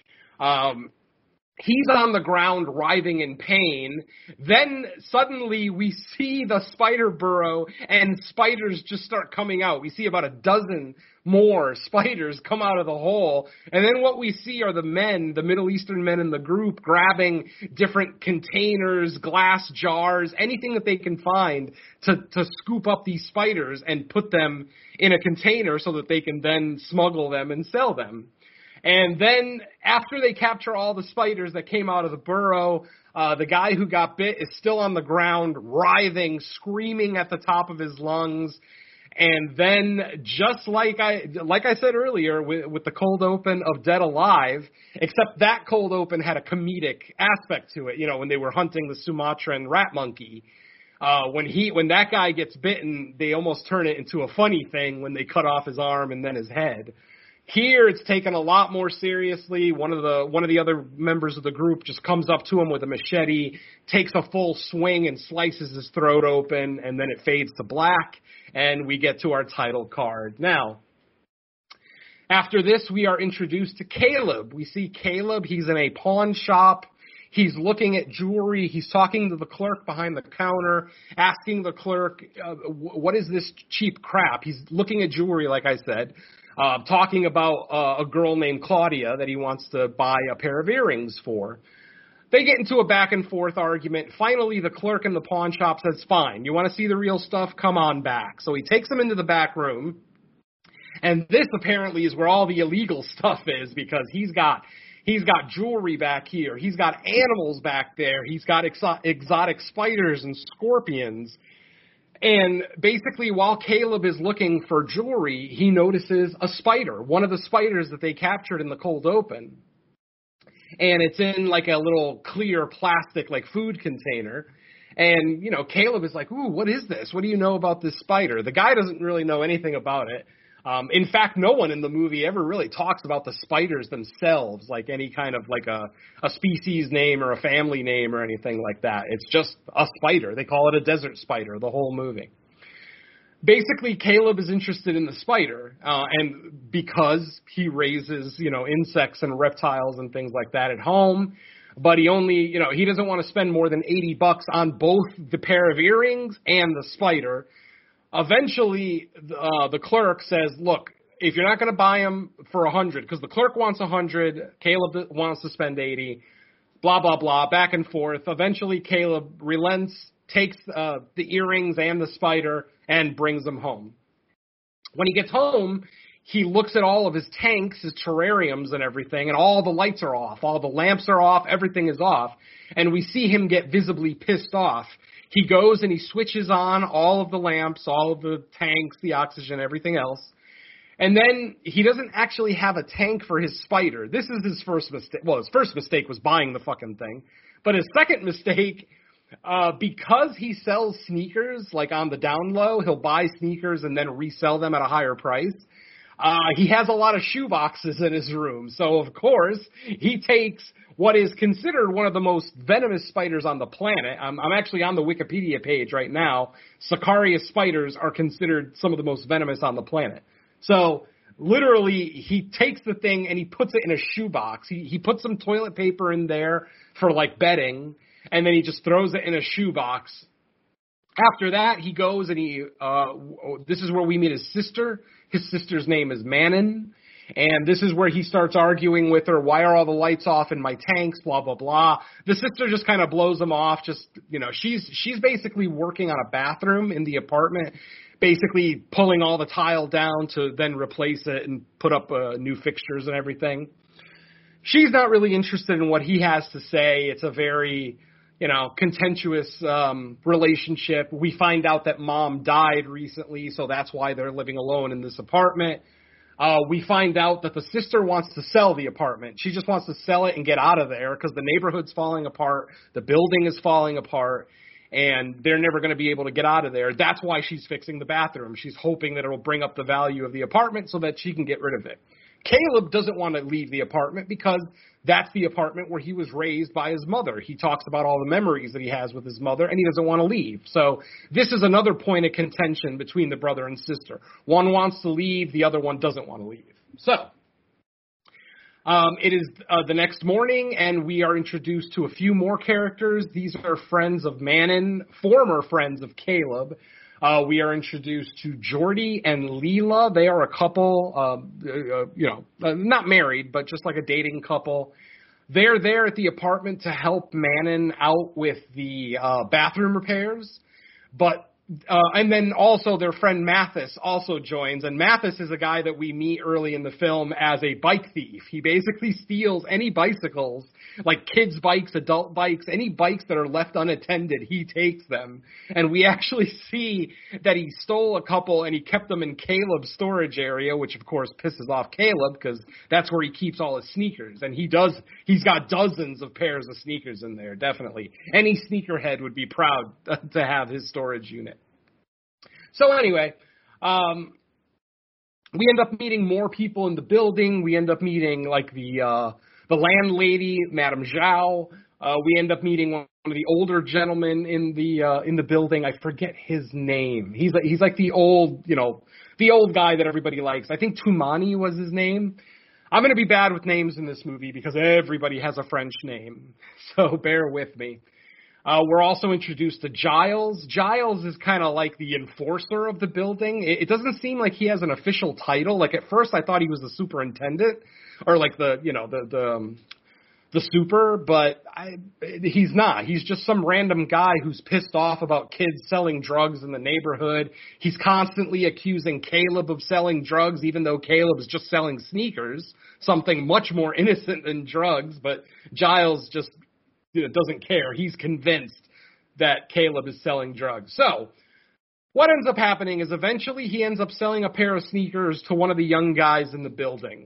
Um... He's on the ground writhing in pain. Then suddenly we see the spider burrow and spiders just start coming out. We see about a dozen more spiders come out of the hole. And then what we see are the men, the Middle Eastern men in the group, grabbing different containers, glass jars, anything that they can find to, to scoop up these spiders and put them in a container so that they can then smuggle them and sell them. And then after they capture all the spiders that came out of the burrow, uh, the guy who got bit is still on the ground, writhing, screaming at the top of his lungs. And then just like I like I said earlier with, with the cold open of Dead Alive, except that cold open had a comedic aspect to it, you know, when they were hunting the Sumatran rat monkey. Uh, when he when that guy gets bitten, they almost turn it into a funny thing when they cut off his arm and then his head. Here, it's taken a lot more seriously. One of the one of the other members of the group just comes up to him with a machete, takes a full swing, and slices his throat open, and then it fades to black, and we get to our title card. Now, after this, we are introduced to Caleb. We see Caleb. He's in a pawn shop. He's looking at jewelry. He's talking to the clerk behind the counter, asking the clerk, uh, what is this cheap crap? He's looking at jewelry, like I said. Uh, talking about uh, a girl named Claudia that he wants to buy a pair of earrings for. They get into a back and forth argument. Finally, the clerk in the pawn shop says, fine, you want to see the real stuff? Come on back. So he takes him into the back room. And this apparently is where all the illegal stuff is, because he's got he's got jewelry back here. He's got animals back there. He's got exo- exotic spiders and scorpions. And basically, while Caleb is looking for jewelry, he notices a spider, one of the spiders that they captured in the cold open. And it's in like a little clear plastic, like food container. And, you know, Caleb is like, ooh, what is this? What do you know about this spider? The guy doesn't really know anything about it. Um, in fact, no one in the movie ever really talks about the spiders themselves, like any kind of like a, a species name or a family name or anything like that. It's just a spider. They call it a desert spider, the whole movie. Basically, Caleb is interested in the spider, uh, and because he raises, you know, insects and reptiles and things like that at home, but he only, you know, he doesn't want to spend more than eighty bucks on both the pair of earrings and the spider. Eventually, uh, the clerk says, look, if you're not going to buy them for one hundred, because the clerk wants one hundred, Caleb wants to spend eighty, blah, blah, blah, back and forth. Eventually, Caleb relents, takes uh, the earrings and the spider, and brings them home. When he gets home, he looks at all of his tanks, his terrariums and everything, and all the lights are off. All the lamps are off. Everything is off. And we see him get visibly pissed off. He goes and he switches on all of the lamps, all of the tanks, the oxygen, everything else. And then he doesn't actually have a tank for his spider. This is his first mistake. Well, his first mistake was buying the fucking thing. But his second mistake, uh, because he sells sneakers, like on the down low, he'll buy sneakers and then resell them at a higher price. Uh, he has a lot of shoe boxes in his room. So, of course, he takes what is considered one of the most venomous spiders on the planet. I'm, I'm actually on the Wikipedia page right now. Sicarius spiders are considered some of the most venomous on the planet. So, literally, he takes the thing and he puts it in a shoebox. He, he puts some toilet paper in there for, like, bedding, and then he just throws it in a shoebox. After that, he goes and he, uh, this is where we meet his sister. His sister's name is Manon. And this is where he starts arguing with her, why are all the lights off in my tanks, blah, blah, blah. The sister just kind of blows him off. Just, you know, she's she's basically working on a bathroom in the apartment, basically pulling all the tile down to then replace it and put up uh, new fixtures and everything. She's not really interested in what he has to say. It's a very, you know, contentious um, relationship. We find out that mom died recently, so that's why they're living alone in this apartment. Uh, we find out that the sister wants to sell the apartment. She just wants to sell it and get out of there because the neighborhood's falling apart, the building is falling apart, and they're never going to be able to get out of there. That's why she's fixing the bathroom. She's hoping that it'll bring up the value of the apartment so that she can get rid of it. Caleb doesn't want to leave the apartment because that's the apartment where he was raised by his mother. He talks about all the memories that he has with his mother, and he doesn't want to leave. So this is another point of contention between the brother and sister. One wants to leave, the other one doesn't want to leave. So um, it is uh, the next morning, and we are introduced to a few more characters. These are friends of Manon, former friends of Caleb. Uh, we are introduced to Jordy and Leela. They are a couple, uh, uh, you know, uh, not married, but just like a dating couple. They're there at the apartment to help Manon out with the uh, bathroom repairs. But uh, and then also their friend Mathis also joins. And Mathis is a guy that we meet early in the film as a bike thief. He basically steals any bicycles, like kids' bikes, adult bikes, any bikes that are left unattended, he takes them. And we actually see that he stole a couple and he kept them in Caleb's storage area, which of course pisses off Caleb because that's where he keeps all his sneakers. And he does, he's got dozens of pairs of sneakers in there, definitely. Any sneakerhead would be proud to have his storage unit. So anyway, um, we end up meeting more people in the building. We end up meeting like the uh, the landlady, Madame Zhao. Uh, we end up meeting one of the older gentlemen in the uh, in the building. I forget his name. He's he's like the old, you know, the old guy that everybody likes. I think Tumani was his name. I'm going to be bad with names in this movie because everybody has a French name, so bear with me. Uh, we're also introduced to Giles. Giles is kind of like the enforcer of the building. It, it doesn't seem like he has an official title. Like at first I thought he was the superintendent or like the, you know, the, the, um, the super, but I, he's not. He's just some random guy who's pissed off about kids selling drugs in the neighborhood. He's constantly accusing Caleb of selling drugs, even though Caleb is just selling sneakers, something much more innocent than drugs, but Giles just, you know, doesn't care. He's convinced that Caleb is selling drugs. So what ends up happening is eventually he ends up selling a pair of sneakers to one of the young guys in the building.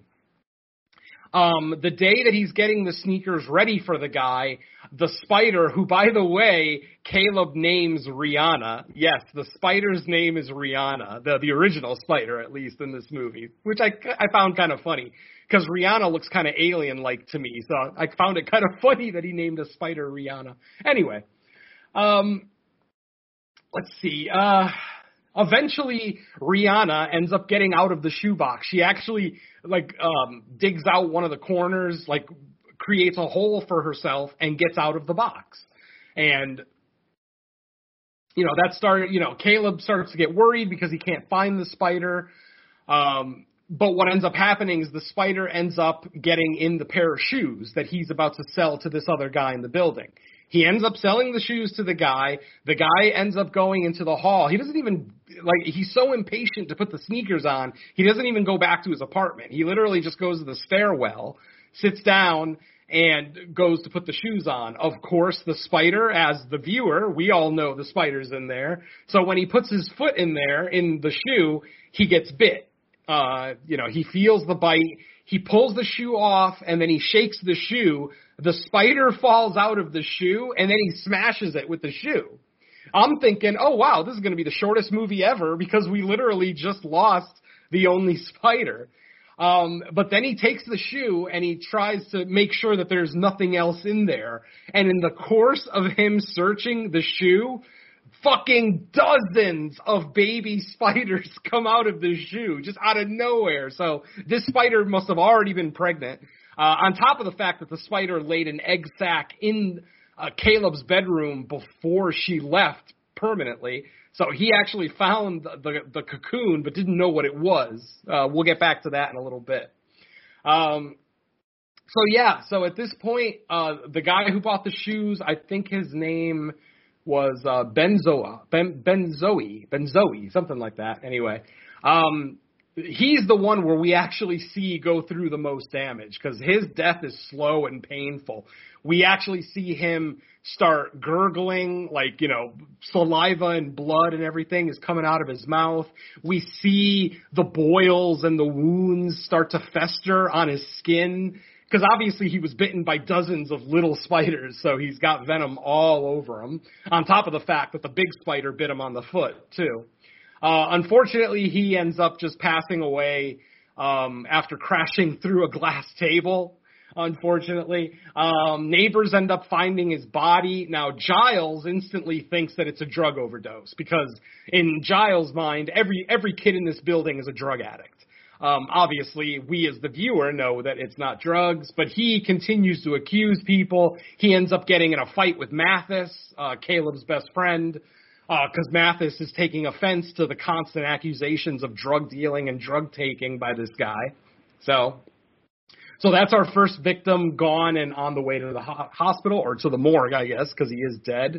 Um, the day that he's getting the sneakers ready for the guy, the spider, who, by the way, Caleb names Rihanna. Yes, the spider's name is Rihanna, the, the original spider, at least, in this movie, which I, I found kind of funny. Because Rihanna looks kind of alien-like to me, so I found it kind of funny that he named a spider Rihanna. Anyway, um, let's see. Uh, eventually, Rihanna ends up getting out of the shoebox. She actually, like, um, digs out one of the corners, like, creates a hole for herself, and gets out of the box. And, you know, that started, you know, Caleb starts to get worried because he can't find the spider. Um... But what ends up happening is the spider ends up getting in the pair of shoes that he's about to sell to this other guy in the building. He ends up selling the shoes to the guy. The guy ends up going into the hall. He doesn't even, like, he's so impatient to put the sneakers on, he doesn't even go back to his apartment. He literally just goes to the stairwell, sits down, and goes to put the shoes on. Of course, the spider, as the viewer, we all know the spider's in there. So when he puts his foot in there, in the shoe, he gets bit. Uh, you know, he feels the bite. He pulls the shoe off, and then he shakes the shoe. The spider falls out of the shoe, and then he smashes it with the shoe. I'm thinking, oh, wow, this is going to be the shortest movie ever because we literally just lost the only spider. Um, but then he takes the shoe and he tries to make sure that there's nothing else in there. And in the course of him searching the shoe, fucking dozens of baby spiders come out of the shoe just out of nowhere. So this spider must have already been pregnant. Uh, on top of the fact that the spider laid an egg sac in uh, Caleb's bedroom before she left permanently. So he actually found the, the, the cocoon but didn't know what it was. Uh, we'll get back to that in a little bit. Um, so, yeah, so at this point, uh, the guy who bought the shoes, I think his name was uh, Benzoa, ben, Benzoe, Benzoe, something like that. Anyway, um, he's the one where we actually see go through the most damage because his death is slow and painful. We actually see him start gurgling, like, you know, saliva and blood and everything is coming out of his mouth. We see the boils and the wounds start to fester on his skin because obviously he was bitten by dozens of little spiders, so he's got venom all over him, on top of the fact that the big spider bit him on the foot, too. Uh, unfortunately, he ends up just passing away um, after crashing through a glass table. Unfortunately, um, neighbors end up finding his body. Now, Giles instantly thinks that it's a drug overdose because in Giles' mind, every every kid in this building is a drug addict. Um, obviously, we as the viewer know that it's not drugs, but he continues to accuse people. He ends up getting in a fight with Mathis, uh, Caleb's best friend, because uh, Mathis is taking offense to the constant accusations of drug dealing and drug taking by this guy. So... So that's our first victim gone and on the way to the ho- hospital, or to the morgue, I guess, because he is dead.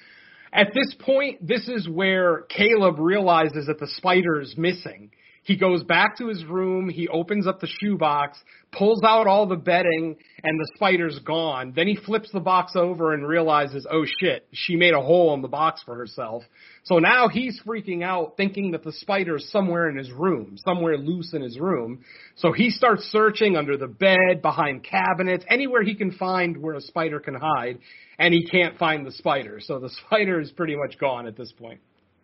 At this point, this is where Caleb realizes that the spider is missing. He goes back to his room, he opens up the shoebox, pulls out all the bedding, and the spider's gone. Then he flips the box over and realizes, oh shit, she made a hole in the box for herself. So now he's freaking out, thinking that the spider's somewhere in his room, somewhere loose in his room. So he starts searching under the bed, behind cabinets, anywhere he can find where a spider can hide, and he can't find the spider. So the spider is pretty much gone at this point.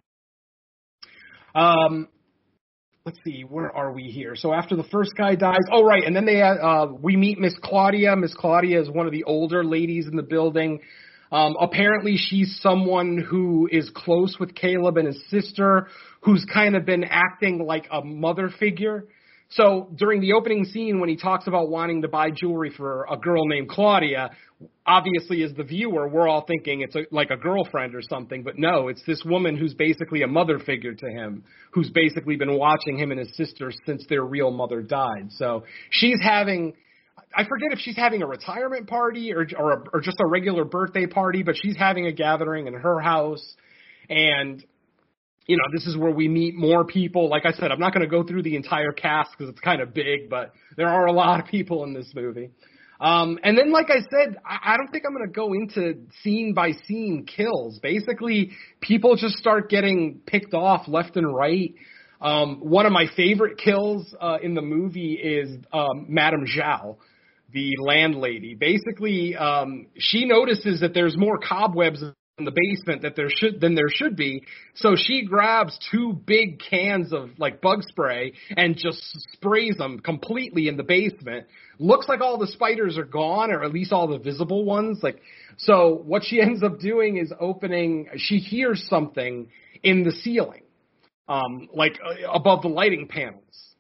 Um... Let's see, where are we here? So after the first guy dies, oh, right, and then they uh, we meet Miss Claudia. Miss Claudia is one of the older ladies in the building. Um, apparently she's someone who is close with Caleb and his sister, who's kind of been acting like a mother figure. So during the opening scene when he talks about wanting to buy jewelry for a girl named Claudia, obviously as the viewer, we're all thinking it's a, like a girlfriend or something. But no, it's this woman who's basically a mother figure to him, who's basically been watching him and his sister since their real mother died. So she's having, I forget if she's having a retirement party or or, a, or just a regular birthday party, but she's having a gathering in her house. And you know, this is where we meet more people. Like I said, I'm not going to go through the entire cast because it's kind of big, but there are a lot of people in this movie. Um, and then, like I said, I, I don't think I'm going to go into scene by scene kills. Basically, people just start getting picked off left and right. Um, one of my favorite kills uh, in the movie is um, Madame Zhao, the landlady. Basically, um, she notices that there's more cobwebs in the basement that there should than there should be. So she grabs two big cans of like bug spray and just sprays them completely in the basement. Looks like all the spiders are gone, or at least all the visible ones. Like, so what she ends up doing is opening, she hears something in the ceiling, um, like uh, above the lighting panels.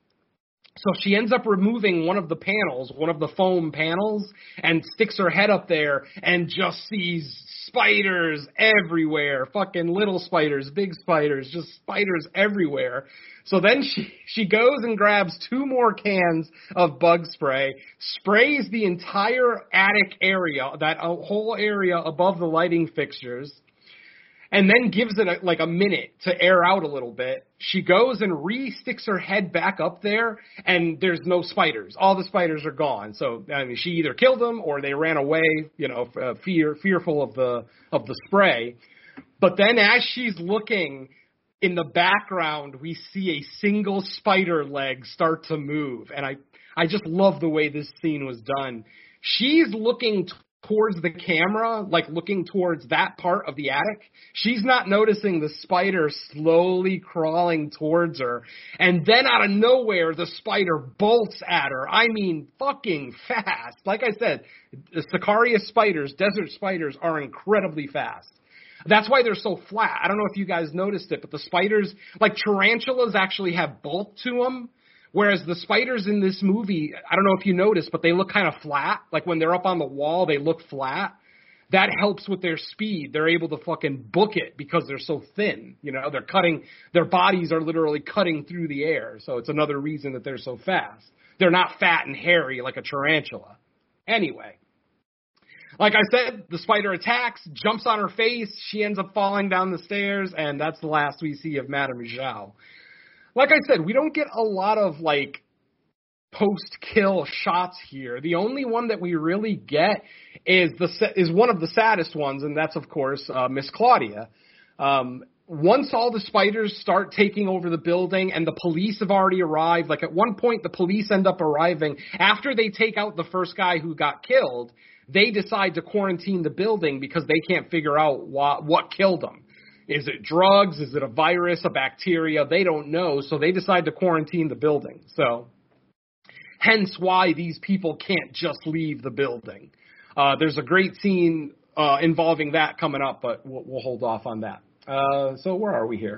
So she ends up removing one of the panels, one of the foam panels, and sticks her head up there and just sees spiders everywhere. Fucking little spiders, big spiders, just spiders everywhere. So then she, she goes and grabs two more cans of bug spray, sprays the entire attic area, that whole area above the lighting fixtures, and then gives it a, like a minute to air out a little bit. She goes and re-sticks her head back up there, and there's no spiders. All the spiders are gone. So I mean, she either killed them or they ran away, you know, uh, fear fearful of the of the spray. But then as she's looking, in the background, we see a single spider leg start to move. And I, I just love the way this scene was done. She's looking t- towards the camera, like looking towards that part of the attic. She's not noticing the spider slowly crawling towards her. And then out of nowhere, the spider bolts at her. I mean, fucking fast. Like I said, the Sicaria spiders, desert spiders, are incredibly fast. That's why they're so flat. I don't know if you guys noticed it, but the spiders, like tarantulas, actually have bulk to them. Whereas the spiders in this movie, I don't know if you noticed, but they look kind of flat. Like when they're up on the wall, they look flat. That helps with their speed. They're able to fucking book it because they're so thin. You know, they're cutting, their bodies are literally cutting through the air. So it's another reason that they're so fast. They're not fat and hairy like a tarantula. Anyway, like I said, the spider attacks, jumps on her face. She ends up falling down the stairs, and that's the last we see of Madame Zhao. Like I said, we don't get a lot of, like, post-kill shots here. The only one that we really get is the is one of the saddest ones, and that's, of course, uh, Miss Claudia. Um, once all the spiders start taking over the building and the police have already arrived, like at one point the police end up arriving. After they take out the first guy who got killed, they decide to quarantine the building because they can't figure out what, what killed them. Is it drugs? Is it a virus, a bacteria? They don't know, so they decide to quarantine the building. So, hence why these people can't just leave the building. Uh, there's a great scene uh, involving that coming up, but we'll, we'll hold off on that. Uh, so where are we here?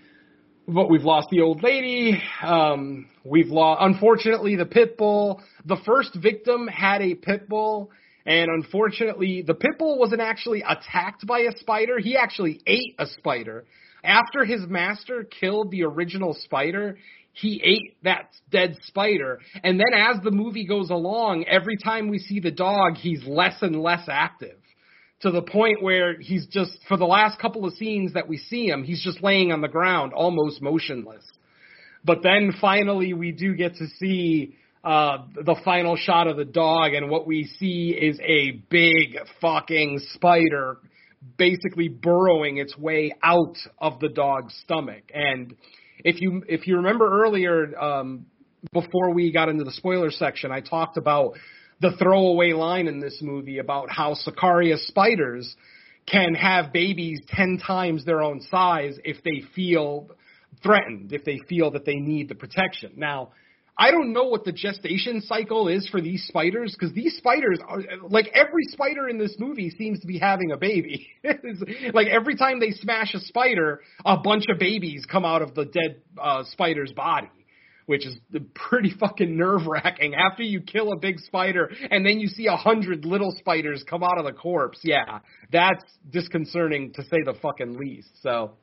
But we've lost the old lady. Um, we've lost, unfortunately, the pit bull. The first victim had a pit bull. And unfortunately, the pit bull wasn't actually attacked by a spider. He actually ate a spider. After his master killed the original spider, he ate that dead spider. And then as the movie goes along, every time we see the dog, he's less and less active. To the point where he's just, for the last couple of scenes that we see him, he's just laying on the ground, almost motionless. But then finally we do get to see Uh, the final shot of the dog, and what we see is a big fucking spider basically burrowing its way out of the dog's stomach. And if you if you remember earlier, um, before we got into the spoiler section, I talked about the throwaway line in this movie about how Sicaria spiders can have babies ten times their own size if they feel threatened, if they feel that they need the protection. Now, I don't know what the gestation cycle is for these spiders, because these spiders, are, like every spider in this movie seems to be having a baby. Like every time they smash a spider, a bunch of babies come out of the dead uh, spider's body, which is pretty fucking nerve-wracking. After you kill a big spider and then you see a hundred little spiders come out of the corpse, yeah, that's disconcerting to say the fucking least. So,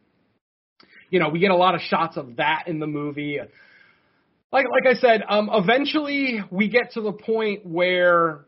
you know, we get a lot of shots of that in the movie. Like like I said, um, eventually we get to the point where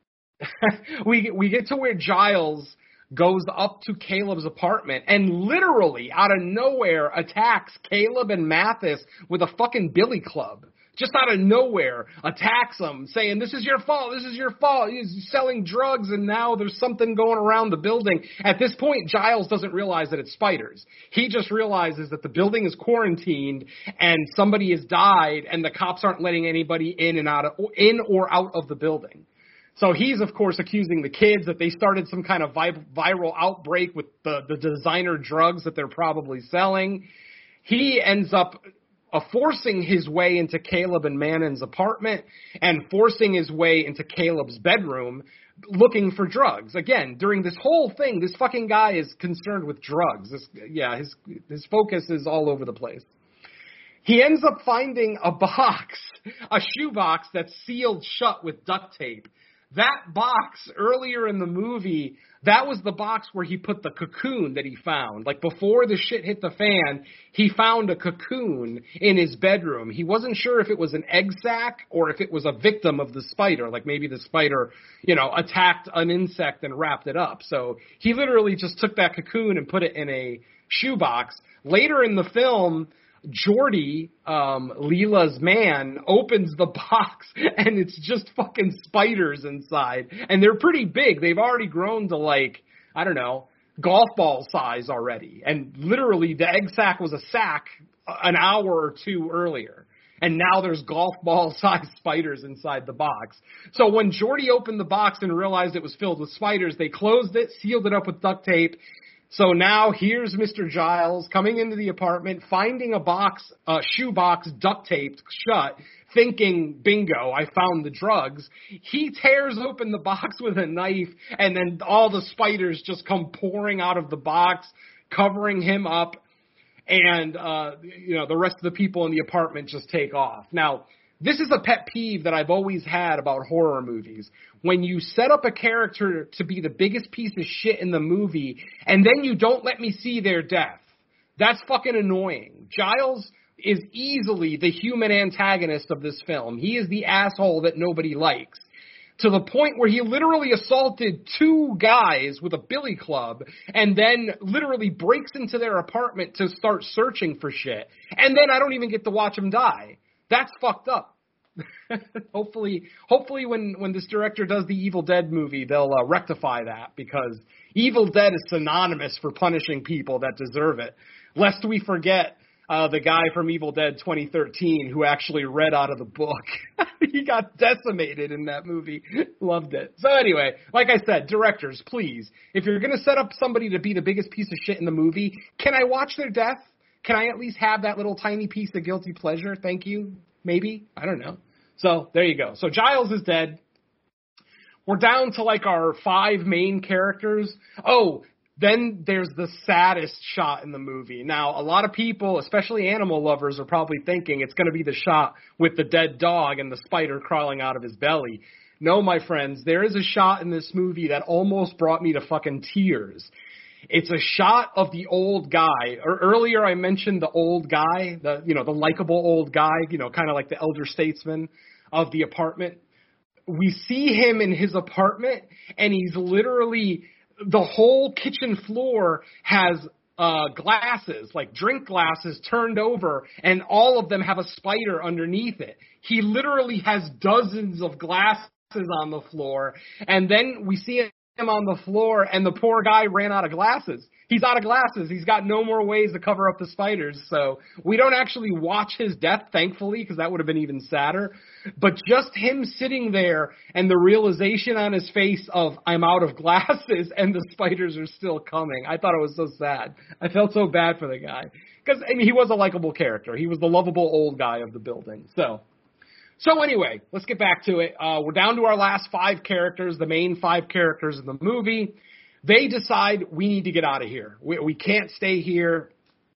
we we get to where Giles goes up to Caleb's apartment and literally out of nowhere attacks Caleb and Mathis with a fucking billy club. Just out of nowhere, attacks them, saying, this is your fault, this is your fault, he's selling drugs, and now there's something going around the building. At this point, Giles doesn't realize that it's spiders. He just realizes that the building is quarantined, and somebody has died, and the cops aren't letting anybody in and out of, in or out of the building. So he's, of course, accusing the kids that they started some kind of vi- viral outbreak with the, the designer drugs that they're probably selling. He ends up Uh, forcing his way into Caleb and Manon's apartment and forcing his way into Caleb's bedroom looking for drugs. Again, during this whole thing, this fucking guy is concerned with drugs. This, yeah, his his focus is all over the place. He ends up finding a box, a shoebox that's sealed shut with duct tape. That box, earlier in the movie, that was the box where he put the cocoon that he found. Like, before the shit hit the fan, he found a cocoon in his bedroom. He wasn't sure if it was an egg sac or if it was a victim of the spider. Like, maybe the spider, you know, attacked an insect and wrapped it up. So he literally just took that cocoon and put it in a shoebox. Later in the film, Jordy, um, Leela's man, opens the box, and it's just fucking spiders inside. And they're pretty big. They've already grown to, like, I don't know, golf ball size already. And literally the egg sack was a sack an hour or two earlier. And now there's golf ball sized spiders inside the box. So when Jordy opened the box and realized it was filled with spiders, they closed it, sealed it up with duct tape. So now here's Mister Giles coming into the apartment, finding a box, a shoe box duct taped shut, thinking, bingo, I found the drugs. He tears open the box with a knife, and then all the spiders just come pouring out of the box, covering him up, and uh, you know the rest of the people in the apartment just take off. Now, this is a pet peeve that I've always had about horror movies. When you set up a character to be the biggest piece of shit in the movie, and then you don't let me see their death. That's fucking annoying. Giles is easily the human antagonist of this film. He is the asshole that nobody likes. To the point where he literally assaulted two guys with a billy club and then literally breaks into their apartment to start searching for shit. And then I don't even get to watch him die. That's fucked up. hopefully, hopefully when, when this director does the Evil Dead movie, they'll uh, rectify that, because Evil Dead is synonymous for punishing people that deserve it. Lest we forget uh, the guy from Evil Dead twenty thirteen who actually read out of the book. He got decimated in that movie. Loved it. So anyway, like I said, directors, please, if you're going to set up somebody to be the biggest piece of shit in the movie, can I watch their death? Can I at least have that little tiny piece of guilty pleasure? Thank you. Maybe. I don't know. So there you go. So Giles is dead. We're down to like our five main characters. Oh, then there's the saddest shot in the movie. Now, a lot of people, especially animal lovers, are probably thinking it's going to be the shot with the dead dog and the spider crawling out of his belly. No, my friends, there is a shot in this movie that almost brought me to fucking tears. It's a shot of the old guy. Or earlier I mentioned the old guy, the you know, the likable old guy, you know, kind of like the elder statesman of the apartment. We see him in his apartment, and he's literally, the whole kitchen floor has uh, glasses, like drink glasses turned over, and all of them have a spider underneath it. He literally has dozens of glasses on the floor, and then we see him on the floor, and the poor guy ran out of glasses. He's out of glasses. He's got no more ways to cover up the spiders. So we don't actually watch his death, thankfully, because that would have been even sadder. But just him sitting there and the realization on his face of, I'm out of glasses and the spiders are still coming. I thought it was so sad. I felt so bad for the guy. Because, I mean, he was a likable character. He was the lovable old guy of the building. So, so anyway, let's get back to it. Uh, we're down to our last five characters, the main five characters in the movie. They decide we need to get out of here. We, we can't stay here.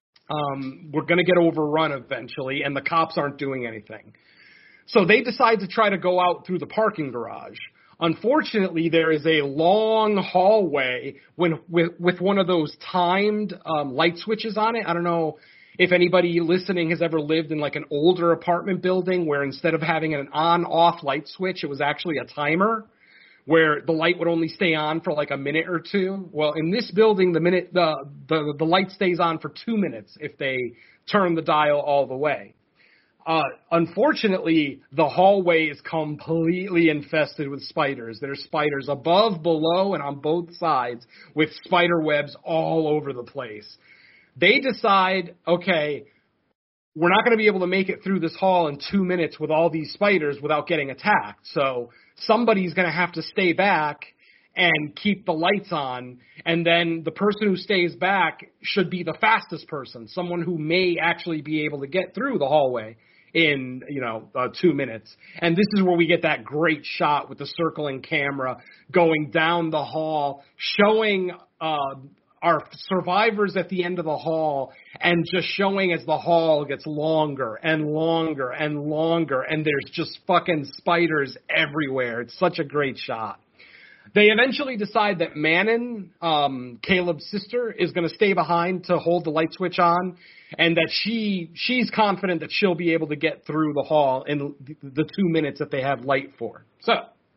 Um, we're going to get overrun eventually, and the cops aren't doing anything. So they decide to try to go out through the parking garage. Unfortunately, there is a long hallway when, with, with one of those timed um, light switches on it. I don't know if anybody listening has ever lived in like an older apartment building where instead of having an on-off light switch, it was actually a timer, where the light would only stay on for like a minute or two. Well, in this building, the minute the, the, the light stays on for two minutes if they turn the dial all the way. Uh, unfortunately, the hallway is completely infested with spiders. There's spiders above, below, and on both sides with spider webs all over the place. They decide, okay, we're not going to be able to make it through this hall in two minutes with all these spiders without getting attacked. So somebody's going to have to stay back and keep the lights on, and then the person who stays back should be the fastest person, someone who may actually be able to get through the hallway in, you know, uh, two minutes. And this is where we get that great shot with the circling camera going down the hall, showing uh, our survivors at the end of the hall, and just showing as the hall gets longer and longer and longer, and there's just fucking spiders everywhere. It's such a great shot. They eventually decide that Manon, um, Caleb's sister, is going to stay behind to hold the light switch on, and that she she's confident that she'll be able to get through the hall in the two minutes that they have light for. So,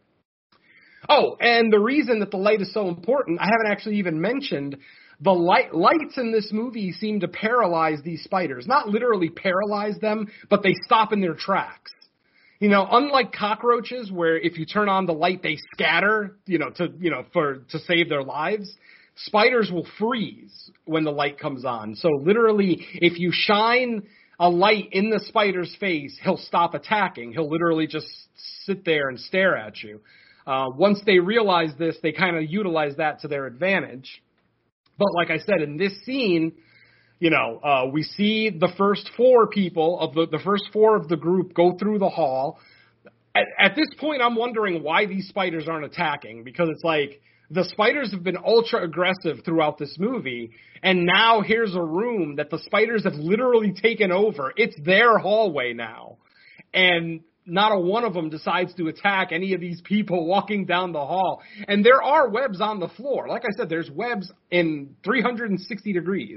oh, and the reason that the light is so important, I haven't actually even mentioned, the light lights in this movie seem to paralyze these spiders. Not literally paralyze them, but they stop in their tracks. You know, unlike cockroaches, where if you turn on the light, they scatter, you know, to, you know, for, to save their lives. spiders will freeze when the light comes on. So literally, if you shine a light in the spider's face, he'll stop attacking. He'll literally just sit there and stare at you. Uh, once they realize this, they kind of utilize that to their advantage. But like I said, in this scene, you know, uh, we see the first four people of the, the first four of the group go through the hall. At, at this point, I'm wondering why these spiders aren't attacking, because it's like the spiders have been ultra aggressive throughout this movie, and now here's a room that the spiders have literally taken over. It's their hallway now, and not a one of them decides to attack any of these people walking down the hall. And there are webs on the floor. Like I said, there's webs in three hundred sixty degrees.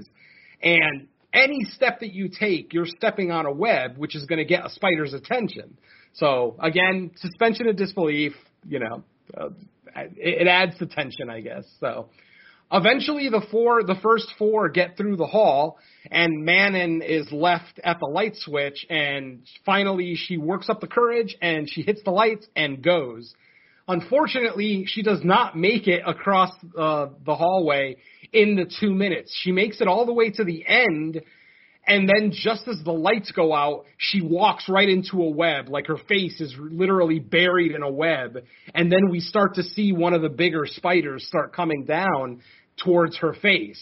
And any step that you take, you're stepping on a web, which is going to get a spider's attention. So, again, suspension of disbelief, you know, uh, it, it adds to tension, I guess. So, eventually the four, the first four get through the hall, and Manon is left at the light switch, and finally she works up the courage, and she hits the lights and goes. Unfortunately, she does not make it across uh, the hallway in the two minutes. She makes it all the way to the end, and then just as the lights go out, she walks right into a web, like her face is literally buried in a web. And then we start to see one of the bigger spiders start coming down towards her face.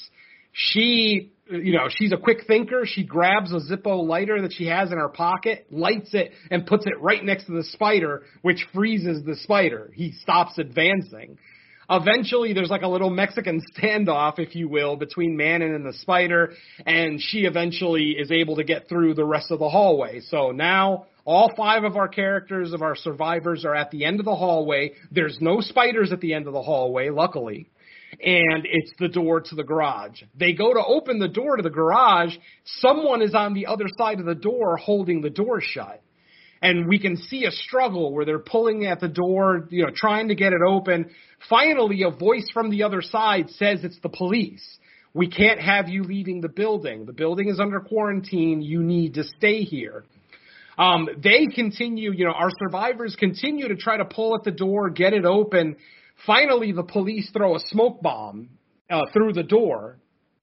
She, you know, she's a quick thinker. She grabs a Zippo lighter that she has in her pocket, lights it, and puts it right next to the spider, which freezes the spider. He stops advancing. Eventually, there's like a little Mexican standoff, if you will, between Manon and the spider, and she eventually is able to get through the rest of the hallway. So now all five of our characters, of our survivors, are at the end of the hallway. There's no spiders at the end of the hallway, luckily. And it's the door to the garage. They go to open the door to the garage. Someone is on the other side of the door holding the door shut. And we can see a struggle where they're pulling at the door, you know, trying to get it open. Finally, a voice from the other side says it's the police. We can't have you leaving the building. The building is under quarantine. You need to stay here. Um, they continue, you know, our survivors continue to try to pull at the door, get it open. Finally, the police throw a smoke bomb uh, through the door.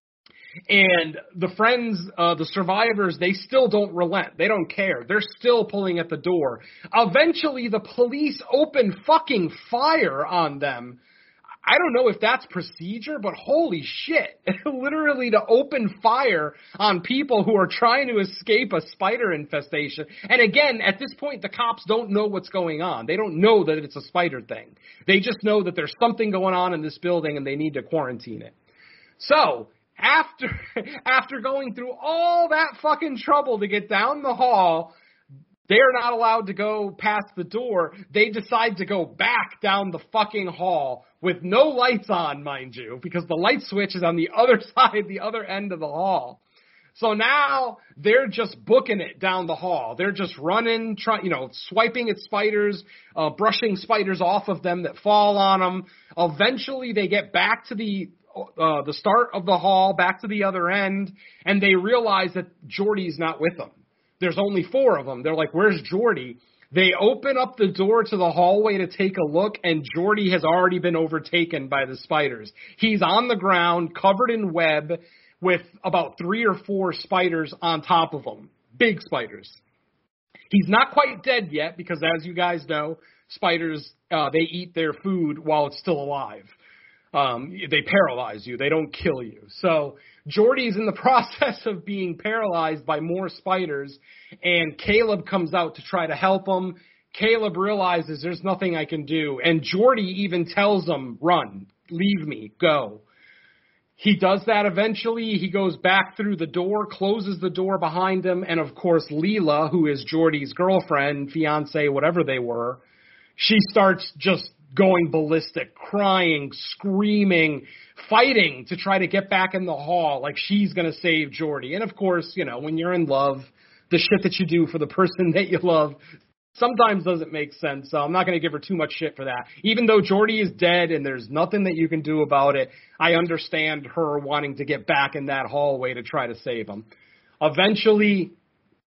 And the friends, uh, the survivors, they still don't relent. They don't care. They're still pulling at the door. Eventually, the police open fucking fire on them. I don't know if that's procedure, but holy shit. Literally to open fire on people who are trying to escape a spider infestation. And again, at this point, the cops don't know what's going on. They don't know that it's a spider thing. They just know that there's something going on in this building and they need to quarantine it. So, After after going through all that fucking trouble to get down the hall, they're not allowed to go past the door. They decide to go back down the fucking hall with no lights on, mind you, because the light switch is on the other side, the other end of the hall. So now they're just booking it down the hall. They're just running, try, you know, swiping at spiders, uh, brushing spiders off of them that fall on them. Eventually they get back to the Uh, the start of the hall, back to the other end, and they realize that Jordy's not with them. There's only four of them. They're like, where's Jordy? They open up the door to the hallway to take a look, and Jordy has already been overtaken by the spiders. He's on the ground, covered in web, with about three or four spiders on top of him. Big spiders. He's not quite dead yet, because as you guys know, spiders, uh, they eat their food while it's still alive. Um, they paralyze you. They don't kill you. So Jordy's in the process of being paralyzed by more spiders, and Caleb comes out to try to help him. Caleb realizes there's nothing I can do, and Jordy even tells him, run, leave me, go. He does that eventually. He goes back through the door, closes the door behind him, and of course Leela, who is Jordy's girlfriend, fiance, whatever they were, she starts just going ballistic, crying, screaming, fighting to try to get back in the hall like she's going to save Jordy. And, of course, you know, when you're in love, the shit that you do for the person that you love sometimes doesn't make sense. So I'm not going to give her too much shit for that. Even though Jordy is dead and there's nothing that you can do about it, I understand her wanting to get back in that hallway to try to save him. Eventually,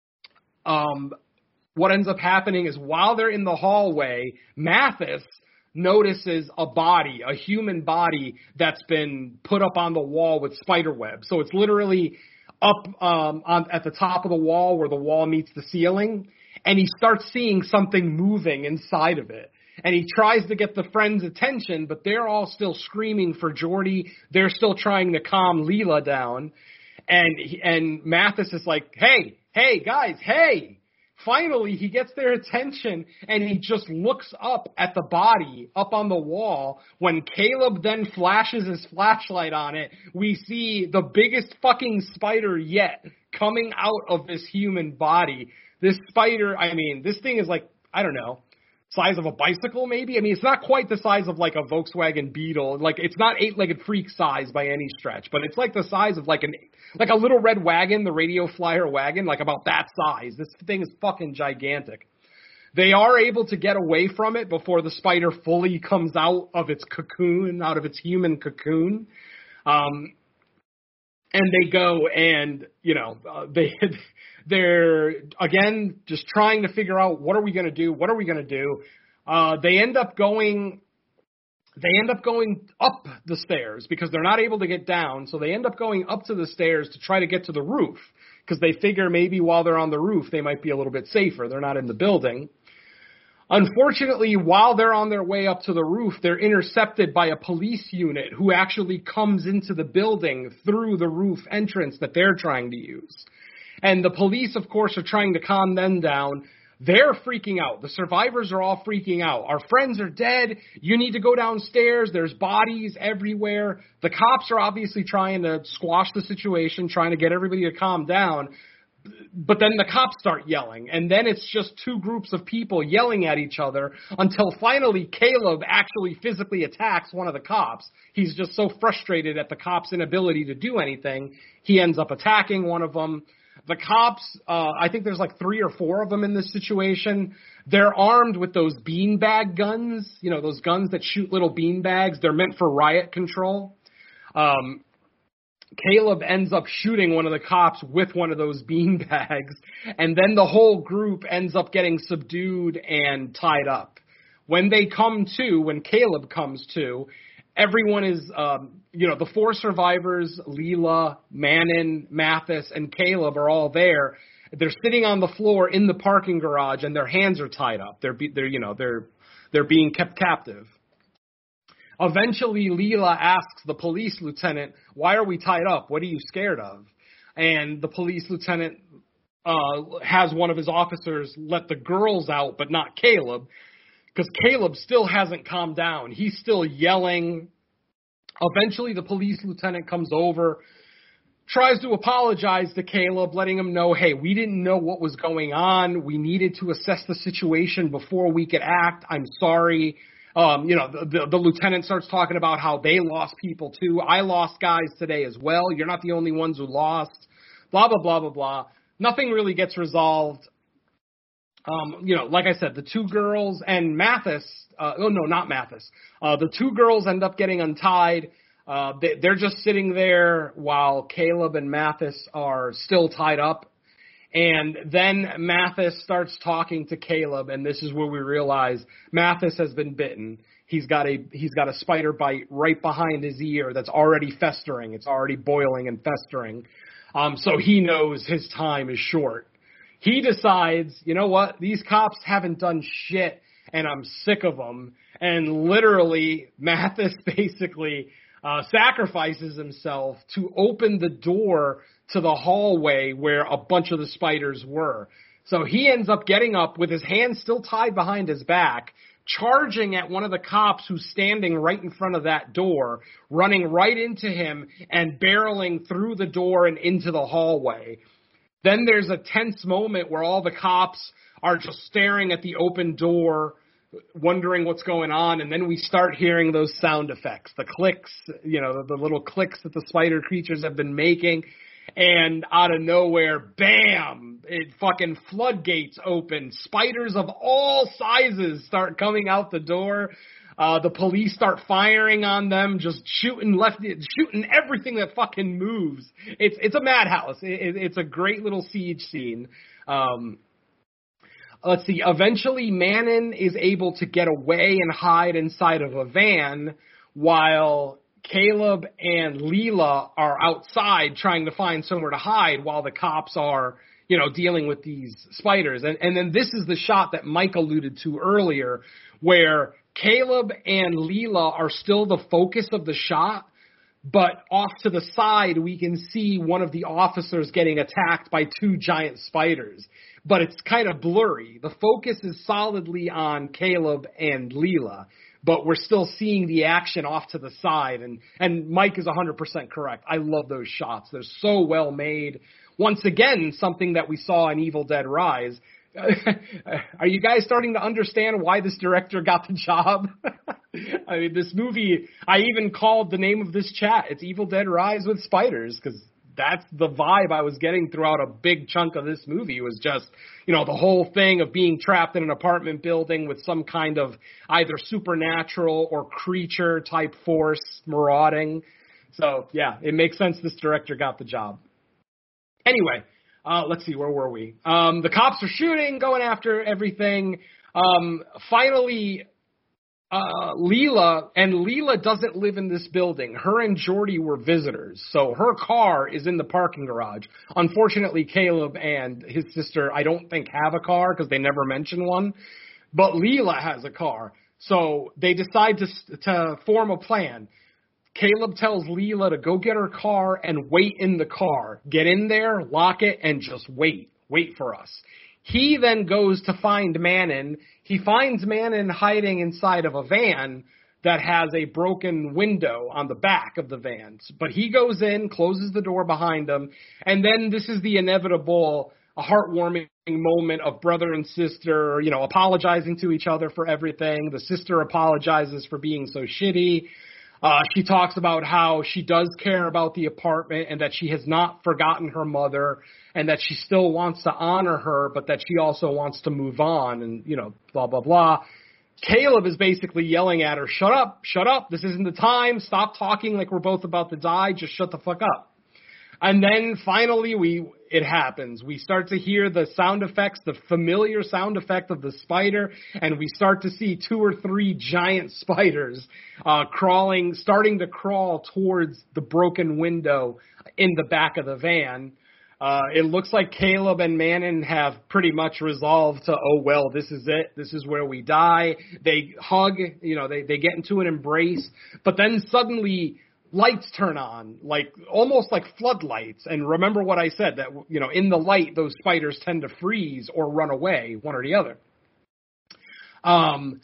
um, what ends up happening is while they're in the hallway, Mathis, notices a body, a human body that's been put up on the wall with spider web. So it's literally up um, on, at the top of the wall where the wall meets the ceiling, and he starts seeing something moving inside of it. And he tries to get the friends' attention, but they're all still screaming for Geordi. They're still trying to calm Leela down. And and Mathis is like, hey, hey, guys, hey. Finally, he gets their attention, and he just looks up at the body up on the wall. When Caleb then flashes his flashlight on it, we see the biggest fucking spider yet coming out of this human body. This spider, I mean, this thing is like, I don't know, size of a bicycle maybe? I mean, it's not quite the size of like a Volkswagen Beetle. Like, it's not eight-legged freak size by any stretch, but it's like the size of like an like a little red wagon, the Radio Flyer wagon, like about that size. This thing is fucking gigantic. They are able to get away from it before the spider fully comes out of its cocoon, out of its human cocoon. Um, and they go and, you know, uh, they, they're, again, just trying to figure out what are we going to do? What are we going to do? Uh, they end up going... They end up going up the stairs because they're not able to get down. So they end up going up to the stairs to try to get to the roof because they figure maybe while they're on the roof, they might be a little bit safer. They're not in the building. Unfortunately, while they're on their way up to the roof, they're intercepted by a police unit who actually comes into the building through the roof entrance that they're trying to use. And the police, of course, are trying to calm them down. They're freaking out. The survivors are all freaking out. Our friends are dead. You need to go downstairs. There's bodies everywhere. The cops are obviously trying to squash the situation, trying to get everybody to calm down. But then the cops start yelling. And then it's just two groups of people yelling at each other until finally Caleb actually physically attacks one of the cops. He's just so frustrated at the cops' inability to do anything. He ends up attacking one of them. The cops, uh, I think there's like three or four of them in this situation. They're armed with those beanbag guns, you know, those guns that shoot little beanbags. They're meant for riot control. Um, Caleb ends up shooting one of the cops with one of those beanbags, and then the whole group ends up getting subdued and tied up. When they come to, when Caleb comes to, everyone is, um, you know, the four survivors, Leela, Manon, Mathis, and Caleb are all there. They're sitting on the floor in the parking garage, and their hands are tied up. They're, be, they're, you know, they're, they're being kept captive. Eventually, Leela asks the police lieutenant, "Why are we tied up? What are you scared of?" And the police lieutenant uh, has one of his officers let the girls out, but not Caleb, because Caleb still hasn't calmed down. He's still yelling. Eventually, the police lieutenant comes over, tries to apologize to Caleb, letting him know, hey, we didn't know what was going on. We needed to assess the situation before we could act. I'm sorry. Um, you know, the, the, the lieutenant starts talking about how they lost people too. I lost guys today as well. You're not the only ones who lost. Blah, blah, blah, blah, blah. Nothing really gets resolved. Um, you know, like I said, the two girls and Mathis, uh, oh no, not Mathis. Uh, the two girls end up getting untied. Uh, they, they're just sitting there while Caleb and Mathis are still tied up. And then Mathis starts talking to Caleb, and this is where we realize Mathis has been bitten. He's got a he's got a spider bite right behind his ear that's already festering. It's already boiling and festering. Um, so he knows his time is short. He decides, you know what, these cops haven't done shit, and I'm sick of them. And literally, Mathis basically uh, sacrifices himself to open the door to the hallway where a bunch of the spiders were. So he ends up getting up with his hands still tied behind his back, charging at one of the cops who's standing right in front of that door, running right into him and barreling through the door and into the hallway. Then there's a tense moment where all the cops are just staring at the open door, wondering what's going on, and then we start hearing those sound effects, the clicks, you know, the little clicks that the spider creatures have been making. And out of nowhere, bam, it fucking floodgates open. Spiders of all sizes start coming out the door. Uh, the police start firing on them, just shooting left, shooting everything that fucking moves. It's it's a madhouse. It, it, it's a great little siege scene. Um, let's see, eventually Manon is able to get away and hide inside of a van while Caleb and Leela are outside trying to find somewhere to hide while the cops are, you know, dealing with these spiders. And, and then this is the shot that Mike alluded to earlier where Caleb and Leela are still the focus of the shot, but off to the side we can see one of the officers getting attacked by two giant spiders. But it's kind of blurry. The focus is solidly on Caleb and Leela, but we're still seeing the action off to the side. And, and Mike is one hundred percent correct. I love those shots. They're so well made. Once again, something that we saw in Evil Dead Rise. Are you guys starting to understand why this director got the job? I mean, this movie, I even called the name of this chat. It's Evil Dead Rise with spiders, because that's the vibe I was getting throughout a big chunk of this movie. It was just, you know, the whole thing of being trapped in an apartment building with some kind of either supernatural or creature type force marauding. So, yeah, it makes sense this director got the job. Anyway, uh, let's see, where were we? Um, the cops are shooting, going after everything. Um, finally, uh, Leela, and Leela doesn't live in this building. Her and Jordy were visitors, so her car is in the parking garage. Unfortunately, Caleb and his sister, I don't think, have a car because they never mention one, but Leela has a car. So they decide to to form a plan. Caleb tells Leela to go get her car and wait in the car. Get in there, lock it, and just wait. Wait for us. He then goes to find Manon. He finds Manon hiding inside of a van that has a broken window on the back of the van. But he goes in, closes the door behind him, and then this is the inevitable a heartwarming moment of brother and sister, you know, apologizing to each other for everything. The sister apologizes for being so shitty. Uh, she talks about how she does care about the apartment and that she has not forgotten her mother and that she still wants to honor her, but that she also wants to move on and, you know, blah, blah, blah. Caleb is basically yelling at her, shut up, shut up, this isn't the time, stop talking like we're both about to die, just shut the fuck up. And then finally we it happens. We start to hear the sound effects, the familiar sound effect of the spider, and we start to see two or three giant spiders uh, crawling, starting to crawl towards the broken window in the back of the van. Uh, it looks like Caleb and Manon have pretty much resolved to, oh, well, this is it. This is where we die. They hug, you know, they, they get into an embrace, but then suddenly lights turn on, like almost like floodlights. And remember what I said, that, you know, in the light, those spiders tend to freeze or run away, one or the other. Um,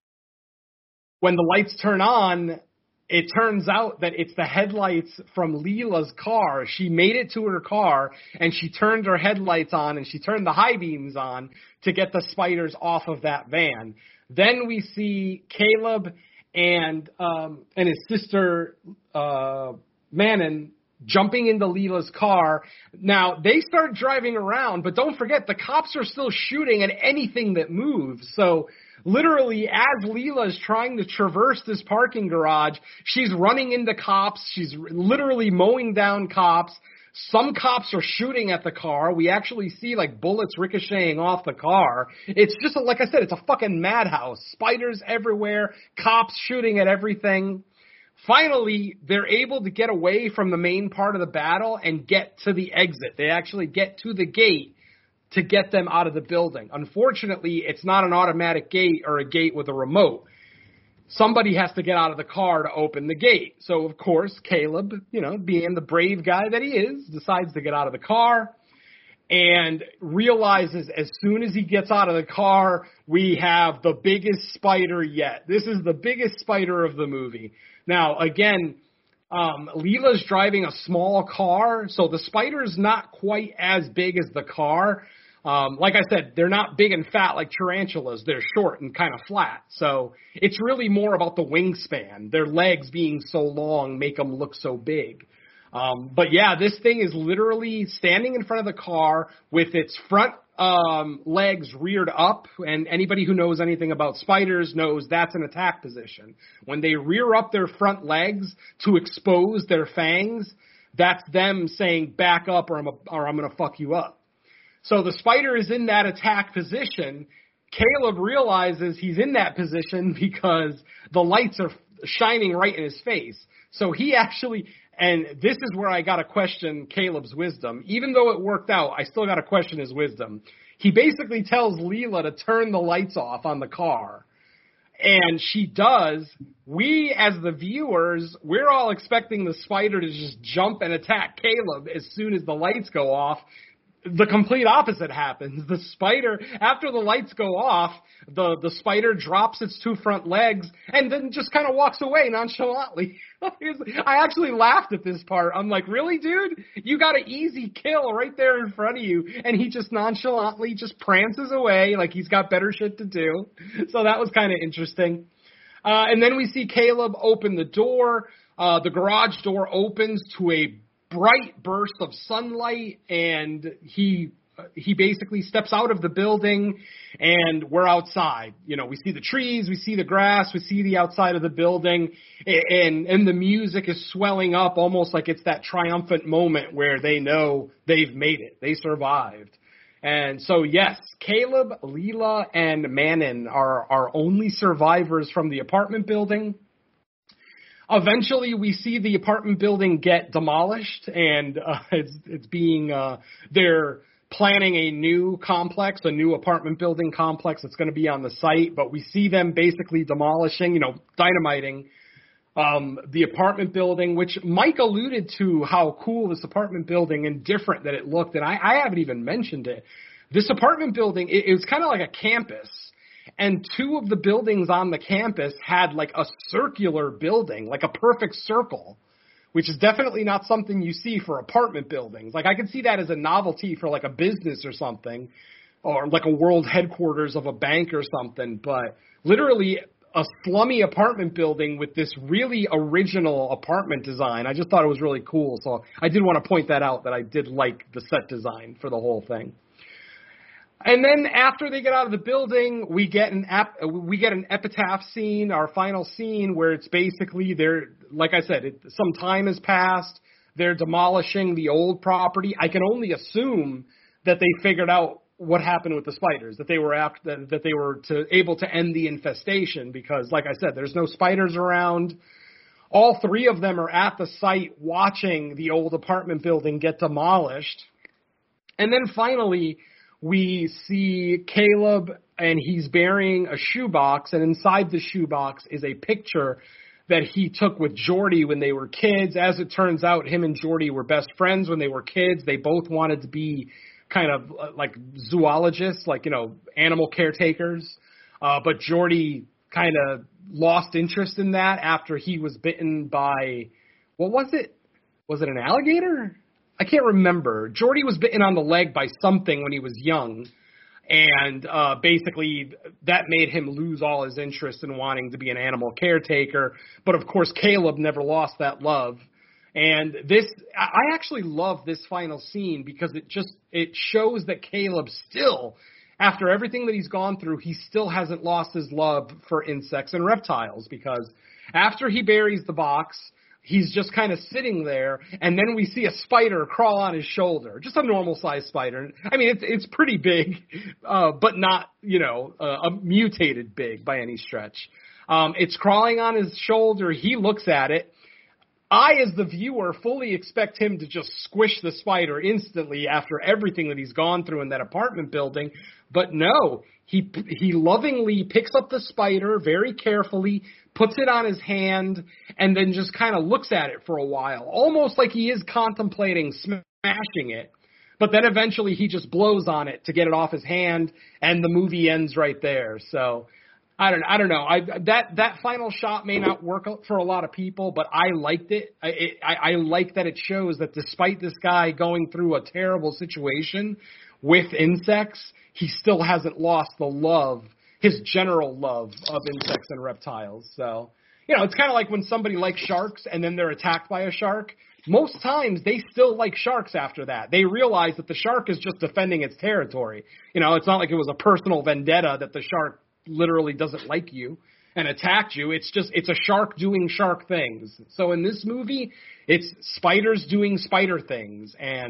when the lights turn on, it turns out that it's the headlights from Leela's car. She made it to her car, and she turned her headlights on, and she turned the high beams on to get the spiders off of that van. Then we see Caleb and um, and his sister, uh, Manon, jumping into Leela's car. Now, they start driving around, but don't forget, the cops are still shooting at anything that moves. So literally, as Leela is trying to traverse this parking garage, she's running into cops. She's literally mowing down cops. Some cops are shooting at the car. We actually see, like, bullets ricocheting off the car. It's just, a, like I said, it's a fucking madhouse. Spiders everywhere, cops shooting at everything. Finally, they're able to get away from the main part of the battle and get to the exit. They actually get to the gate to get them out of the building. Unfortunately, it's not an automatic gate or a gate with a remote. Somebody has to get out of the car to open the gate. So, of course, Caleb, you know, being the brave guy that he is, decides to get out of the car and realizes as soon as he gets out of the car, we have the biggest spider yet. This is the biggest spider of the movie. Now, again, um, Leela's driving a small car, so the spider's not quite as big as the car. Um, like I said, they're not big and fat like tarantulas. They're short and kind of flat. So it's really more about the wingspan. Their legs being so long make them look so big. Um, but yeah, this thing is literally standing in front of the car with its front um, legs reared up. And anybody who knows anything about spiders knows that's an attack position. When they rear up their front legs to expose their fangs, that's them saying back up or I'm, a, or I'm going to fuck you up. So the spider is in that attack position. Caleb realizes he's in that position because the lights are shining right in his face. So he actually, and this is where I got to question Caleb's wisdom. Even though it worked out, I still got to question his wisdom. He basically tells Leela to turn the lights off on the car. And she does. We, as the viewers, we're all expecting the spider to just jump and attack Caleb as soon as the lights go off. The complete opposite happens. The spider, after the lights go off, the, the spider drops its two front legs and then just kind of walks away nonchalantly. I actually laughed at this part. I'm like, really, dude? You got an easy kill right there in front of you, and he just nonchalantly just prances away like he's got better shit to do. So that was kind of interesting. Uh, and then we see Caleb open the door. Uh, the garage door opens to a bright burst of sunlight, and he he basically steps out of the building, and we're outside. You know, we see the trees, we see the grass, we see the outside of the building, and and the music is swelling up almost like it's that triumphant moment where they know they've made it, they survived. And so, yes, Caleb, Leela, and Manon are our only survivors from the apartment building. Eventually, we see the apartment building get demolished, and uh, it's it's being uh, they're planning a new complex, a new apartment building complex that's going to be on the site. But we see them basically demolishing, you know, dynamiting um, the apartment building, which Mike alluded to how cool this apartment building and different that it looked, and I, I haven't even mentioned it. This apartment building, it, it was kind of like a campus. And two of the buildings on the campus had like a circular building, like a perfect circle, which is definitely not something you see for apartment buildings. Like I could see that as a novelty for like a business or something, or like a world headquarters of a bank or something. But literally a slummy apartment building with this really original apartment design. I just thought it was really cool. So I did want to point that out, that I did like the set design for the whole thing. And then after they get out of the building, we get an ep- we get an epitaph scene, our final scene, where it's basically they're, like I said, it, some time has passed. They're demolishing the old property. I can only assume that they figured out what happened with the spiders, that they were after that, that they were to, able to end the infestation, because, like I said, there's no spiders around. All three of them are at the site watching the old apartment building get demolished. And then finally, we see Caleb, and he's bearing a shoebox, and inside the shoebox is a picture that he took with Jordy when they were kids. As it turns out, him and Jordy were best friends when they were kids. They both wanted to be kind of like zoologists, like, you know, animal caretakers. Uh, but Jordy kind of lost interest in that after he was bitten by, what was it? Was it an alligator? I can't remember. Jordy was bitten on the leg by something when he was young, and uh, basically that made him lose all his interest in wanting to be an animal caretaker. But, of course, Caleb never lost that love. And this, I actually love this final scene because it just, it shows that Caleb still, after everything that he's gone through, he still hasn't lost his love for insects and reptiles, because after he buries the box, he's just kind of sitting there, and then we see a spider crawl on his shoulder, just a normal-sized spider. I mean, it's it's pretty big, uh, but not, you know, uh, a mutated big by any stretch. Um, it's crawling on his shoulder. He looks at it. I, as the viewer, fully expect him to just squish the spider instantly after everything that he's gone through in that apartment building. But no, he he lovingly picks up the spider very carefully, puts it on his hand, and then just kind of looks at it for a while, almost like he is contemplating smashing it. But then eventually he just blows on it to get it off his hand, and the movie ends right there. So I don't, I don't know. I, that that final shot may not work for a lot of people, but I liked it. I, it, I, I like that it shows that despite this guy going through a terrible situation with insects, he still hasn't lost the love, his general love of insects and reptiles. So, you know, it's kind of like when somebody likes sharks and then they're attacked by a shark. Most times they still like sharks after that. They realize that the shark is just defending its territory. You know, it's not like it was a personal vendetta that the shark literally doesn't like you and attacked you. It's just, it's a shark doing shark things. So in this movie, it's spiders doing spider things, and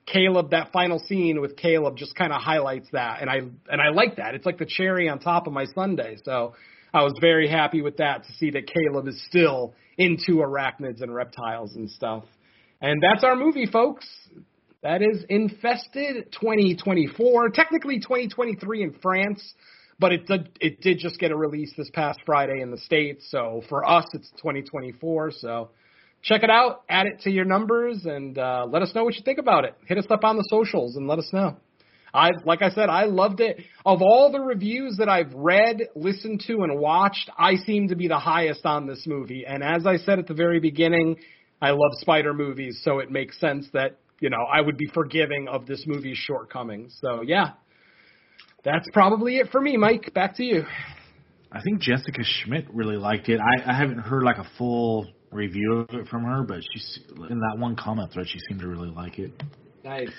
Caleb, that final scene with Caleb just kind of highlights that, and I and I like that. It's like the cherry on top of my sundae. So I was very happy with that to see that Caleb is still into arachnids and reptiles and stuff. And that's our movie, folks. That is Infested twenty twenty-four, technically twenty twenty-three in France, but it did, it did just get a release this past Friday in the States. So for us, it's twenty twenty-four. So check it out, add it to your numbers, and uh, let us know what you think about it. Hit us up on the socials and let us know. I, like I said, I loved it. Of all the reviews that I've read, listened to, and watched, I seem to be the highest on this movie. And as I said at the very beginning, I love spider movies, so it makes sense that, you know, I would be forgiving of this movie's shortcomings. So, yeah, that's probably it for me, Mike. Back to you. I think Jessica Schmidt really liked it. I, I haven't heard like a full review of it from her, but she's in that one comment thread, she seemed to really like it. Nice.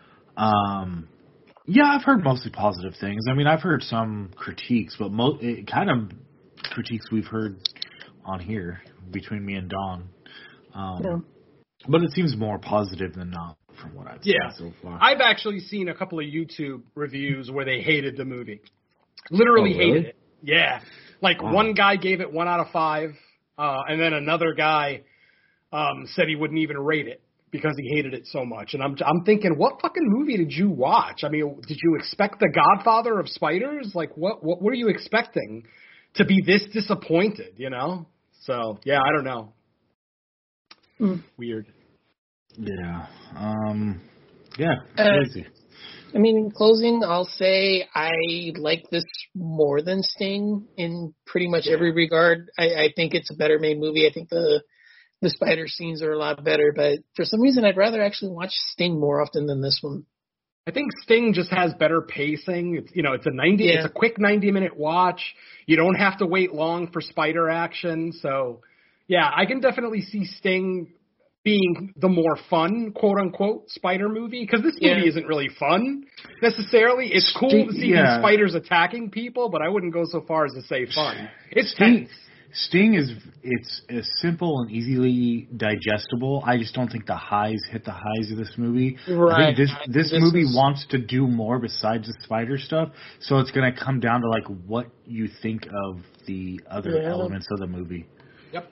Um, yeah, I've heard mostly positive things. I mean, I've heard some critiques, but mo- it kind of critiques we've heard on here between me and Dawn. Um, yeah. But it seems more positive than not from what I've yeah. seen so far. I've actually seen a couple of YouTube reviews where they hated the movie. Literally oh, really? hated it. Yeah. Like wow. One guy gave it one out of five, uh, and then another guy um, said he wouldn't even rate it because he hated it so much. And I'm I'm thinking, what fucking movie did you watch? I mean, did you expect The Godfather of spiders? Like, what what were you expecting to be this disappointed, you know? So, yeah, I don't know. Mm. Weird. Yeah. Um, yeah, crazy. Uh, I mean, in closing, I'll say I like this more than Sting in pretty much yeah. every regard. I, I think it's a better made movie. I think the the spider scenes are a lot better, but for some reason, I'd rather actually watch Sting more often than this one. I think Sting just has better pacing. It's, you know, it's a ninety, yeah. it's a quick ninety minute watch. You don't have to wait long for spider action. So, yeah, I can definitely see Sting being the more fun, quote unquote, spider movie, because this movie yeah. isn't really fun necessarily. It's cool Sting, to see yeah. these spiders attacking people, but I wouldn't go so far as to say fun. It's Sting. tense. Sting is it's, it's simple and easily digestible. I just don't think the highs hit the highs of this movie. Right. I think this this, this movie is... wants to do more besides the spider stuff, so it's going to come down to like what you think of the other yeah. elements of the movie. Yep.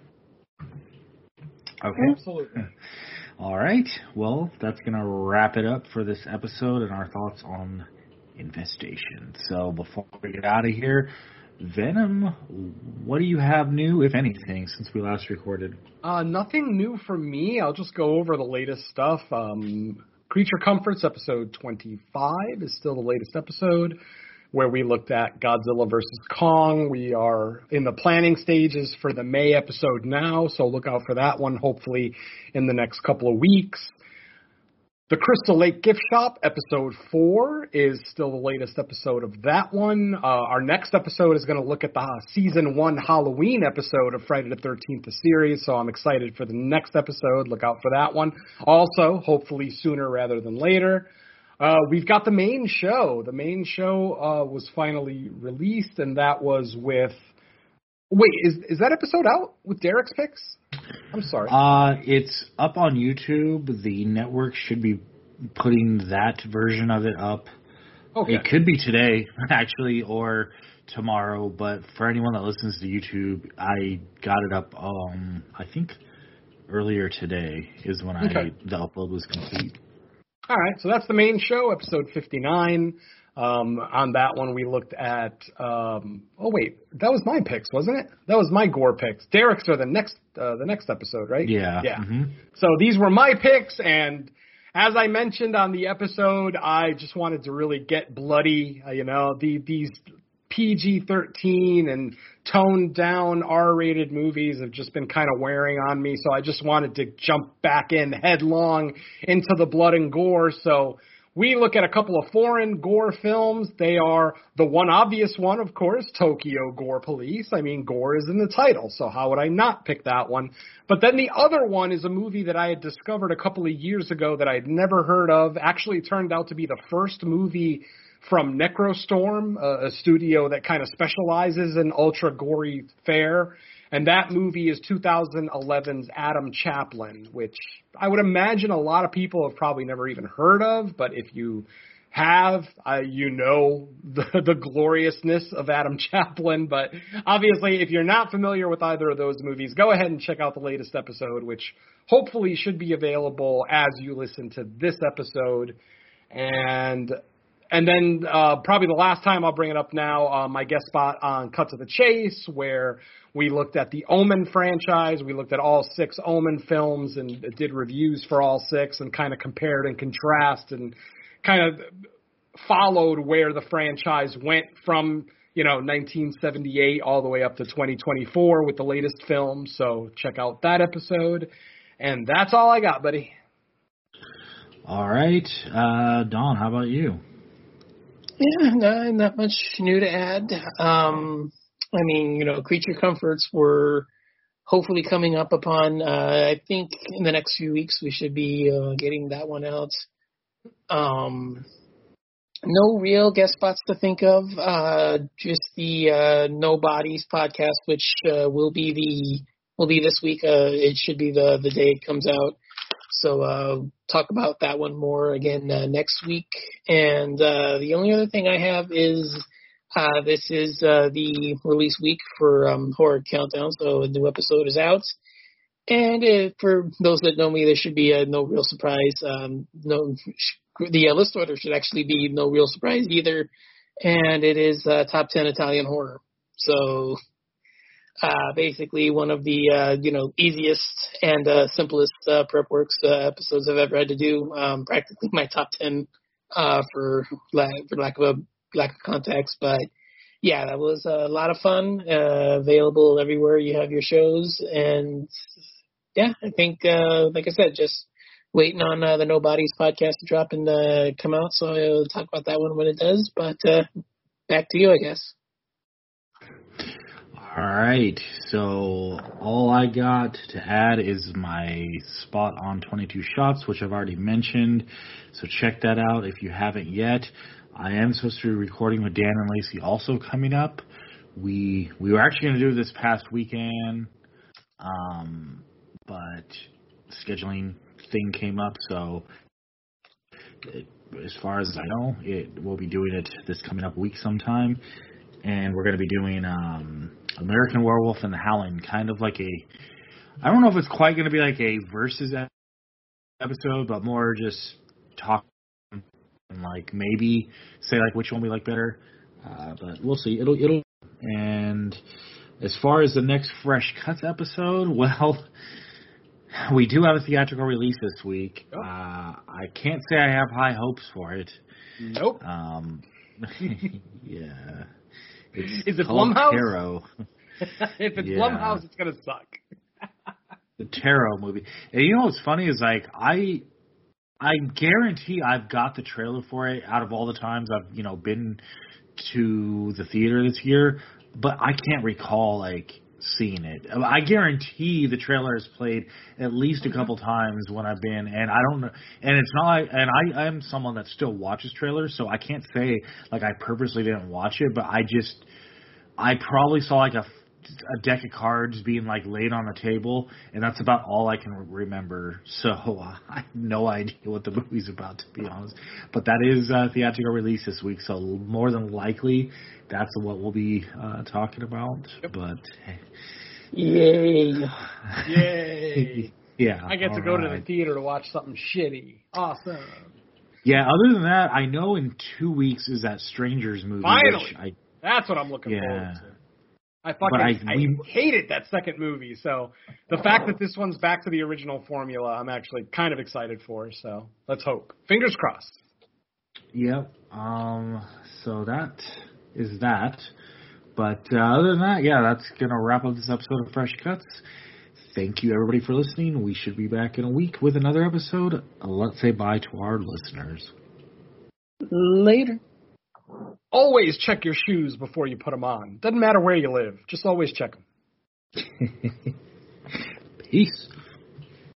Okay. Absolutely. All right. Well, that's going to wrap it up for this episode and our thoughts on Infestation. So before we get out of here, Venom, what do you have new, if anything, since we last recorded? Uh, nothing new from me. I'll just go over the latest stuff. Um, Creature Comforts episode twenty-five is still the latest episode, where we looked at Godzilla versus Kong. We are in the planning stages for the May episode now, so look out for that one, hopefully in the next couple of weeks. The Crystal Lake Gift Shop, episode four, is still the latest episode of that one. Uh, our next episode is going to look at the season one Halloween episode of Friday the thirteenth, the series, so I'm excited for the next episode. Look out for that one. Also, hopefully sooner rather than later. Uh, we've got the main show. The main show uh, was finally released, and that was with... Wait, is is that episode out with Derek's picks? I'm sorry. Uh, it's up on YouTube. The network should be putting that version of it up. Okay. It could be today, actually, or tomorrow, but for anyone that listens to YouTube, I got it up, um, I think, earlier today is when I okay. the upload was complete. All right, so that's the main show, episode fifty-nine. Um, on that one, we looked at, um, oh, wait, that was my picks, wasn't it? That was my gore picks. Derek's are the next uh, the next episode, right? Yeah. Yeah. Mm-hmm. So these were my picks, and as I mentioned on the episode, I just wanted to really get bloody. Uh, you know, the, these P G thirteen and toned down R-rated movies have just been kind of wearing on me, so I just wanted to jump back in headlong into the blood and gore. So we look at a couple of foreign gore films. They are the one obvious one, of course, Tokyo Gore Police. I mean, gore is in the title, so how would I not pick that one? But then the other one is a movie that I had discovered a couple of years ago that I had never heard of. Actually, it turned out to be the first movie from Necrostorm, a, a studio that kind of specializes in ultra gory fare. And that movie is twenty eleven's Adam Chaplin, which I would imagine a lot of people have probably never even heard of. But if you have, uh, you know the, the gloriousness of Adam Chaplin. But obviously, if you're not familiar with either of those movies, go ahead and check out the latest episode, which hopefully should be available as you listen to this episode. And and then uh, probably the last time I'll bring it up now, uh, my guest spot on Cut to the Chase, where we looked at the Omen franchise. We looked at all six Omen films and did reviews for all six and kind of compared and contrast and kind of followed where the franchise went from, you know, nineteen seventy-eight all the way up to twenty twenty-four with the latest film. So check out that episode. And that's all I got, buddy. All right. Uh, Don, how about you? Yeah, no, not much new to add. Um, I mean, you know, Creature Comforts were hopefully coming up upon, uh, I think in the next few weeks we should be uh, getting that one out. Um, no real guest spots to think of, uh, just the uh, No Bodies podcast, which uh, will be the will be this week. Uh, it should be the, the day it comes out. So uh, talk about that one more again uh, next week. And uh, the only other thing I have is uh, this is uh, the release week for um, Horror Countdown, so a new episode is out. And uh, for those that know me, there should be uh, no real surprise. Um, no, the uh, list order should actually be no real surprise either. And it is uh, top ten Italian horror. So uh, basically one of the uh, you know easiest and uh, simplest uh, Prep Works uh, episodes I've ever had to do. Um, practically my top ten uh, for lack, for lack of a lack of context, but yeah, that was a lot of fun. Uh, available everywhere you have your shows, and yeah, I think uh, like I said, just waiting on uh, the No Bodies podcast to drop and uh, come out, so I'll talk about that one when it does. But uh, back to you, I guess. All right, so all I got to add is my spot on twenty-two Shots, which I've already mentioned, so check that out if you haven't yet. I am supposed to be recording with Dan and Lacey also coming up. We we were actually going to do it this past weekend, um, but scheduling thing came up, so it, as far as I know, it we'll be doing it this coming up week sometime. And we're going to be doing um, American Werewolf and the Howling, kind of like a, I don't know if it's quite going to be like a versus episode, but more just talk and like maybe say like which one we like better. Uh, but we'll see. It'll it'll. And as far as the next Fresh Cuts episode, well, we do have a theatrical release this week. Uh, I can't say I have high hopes for it. Nope. Um, yeah. It's Is it Blumhouse? Tarot. If it's Yeah. Blumhouse, it's gonna suck. The Tarot movie. And you know what's funny is like I, I guarantee I've got the trailer for it out of all the times I've you know been to the theater this year, but I can't recall like seeing it. I guarantee the trailer has played at least a couple times when I've been, and I don't know, and it's not like, and I I'm someone that still watches trailers, so I can't say like I purposely didn't watch it, but I just, I probably saw like a, a deck of cards being like laid on the table, and that's about all I can remember, so I have no idea what the movie's about, to be honest, but that is a theatrical release this week, so more than likely that's what we'll be uh, talking about. Yep. But hey. Yay! Yay! Yeah, I get to go right. to the theater to watch something shitty. Awesome. Yeah. Other than that, I know in two weeks is that Strangers movie. Finally, which I, that's what I'm looking yeah. forward to. I fucking I, I we, hated that second movie. So the fact that this one's back to the original formula, I'm actually kind of excited for. So let's hope. Fingers crossed. Yep. Um. So that. is that. But uh, other than that, yeah, that's going to wrap up this episode of Fresh Cuts. Thank you, everybody, for listening. We should be back in a week with another episode. Let's say bye to our listeners. Later. Always check your shoes before you put them on. Doesn't matter where you live. Just always check them. Peace.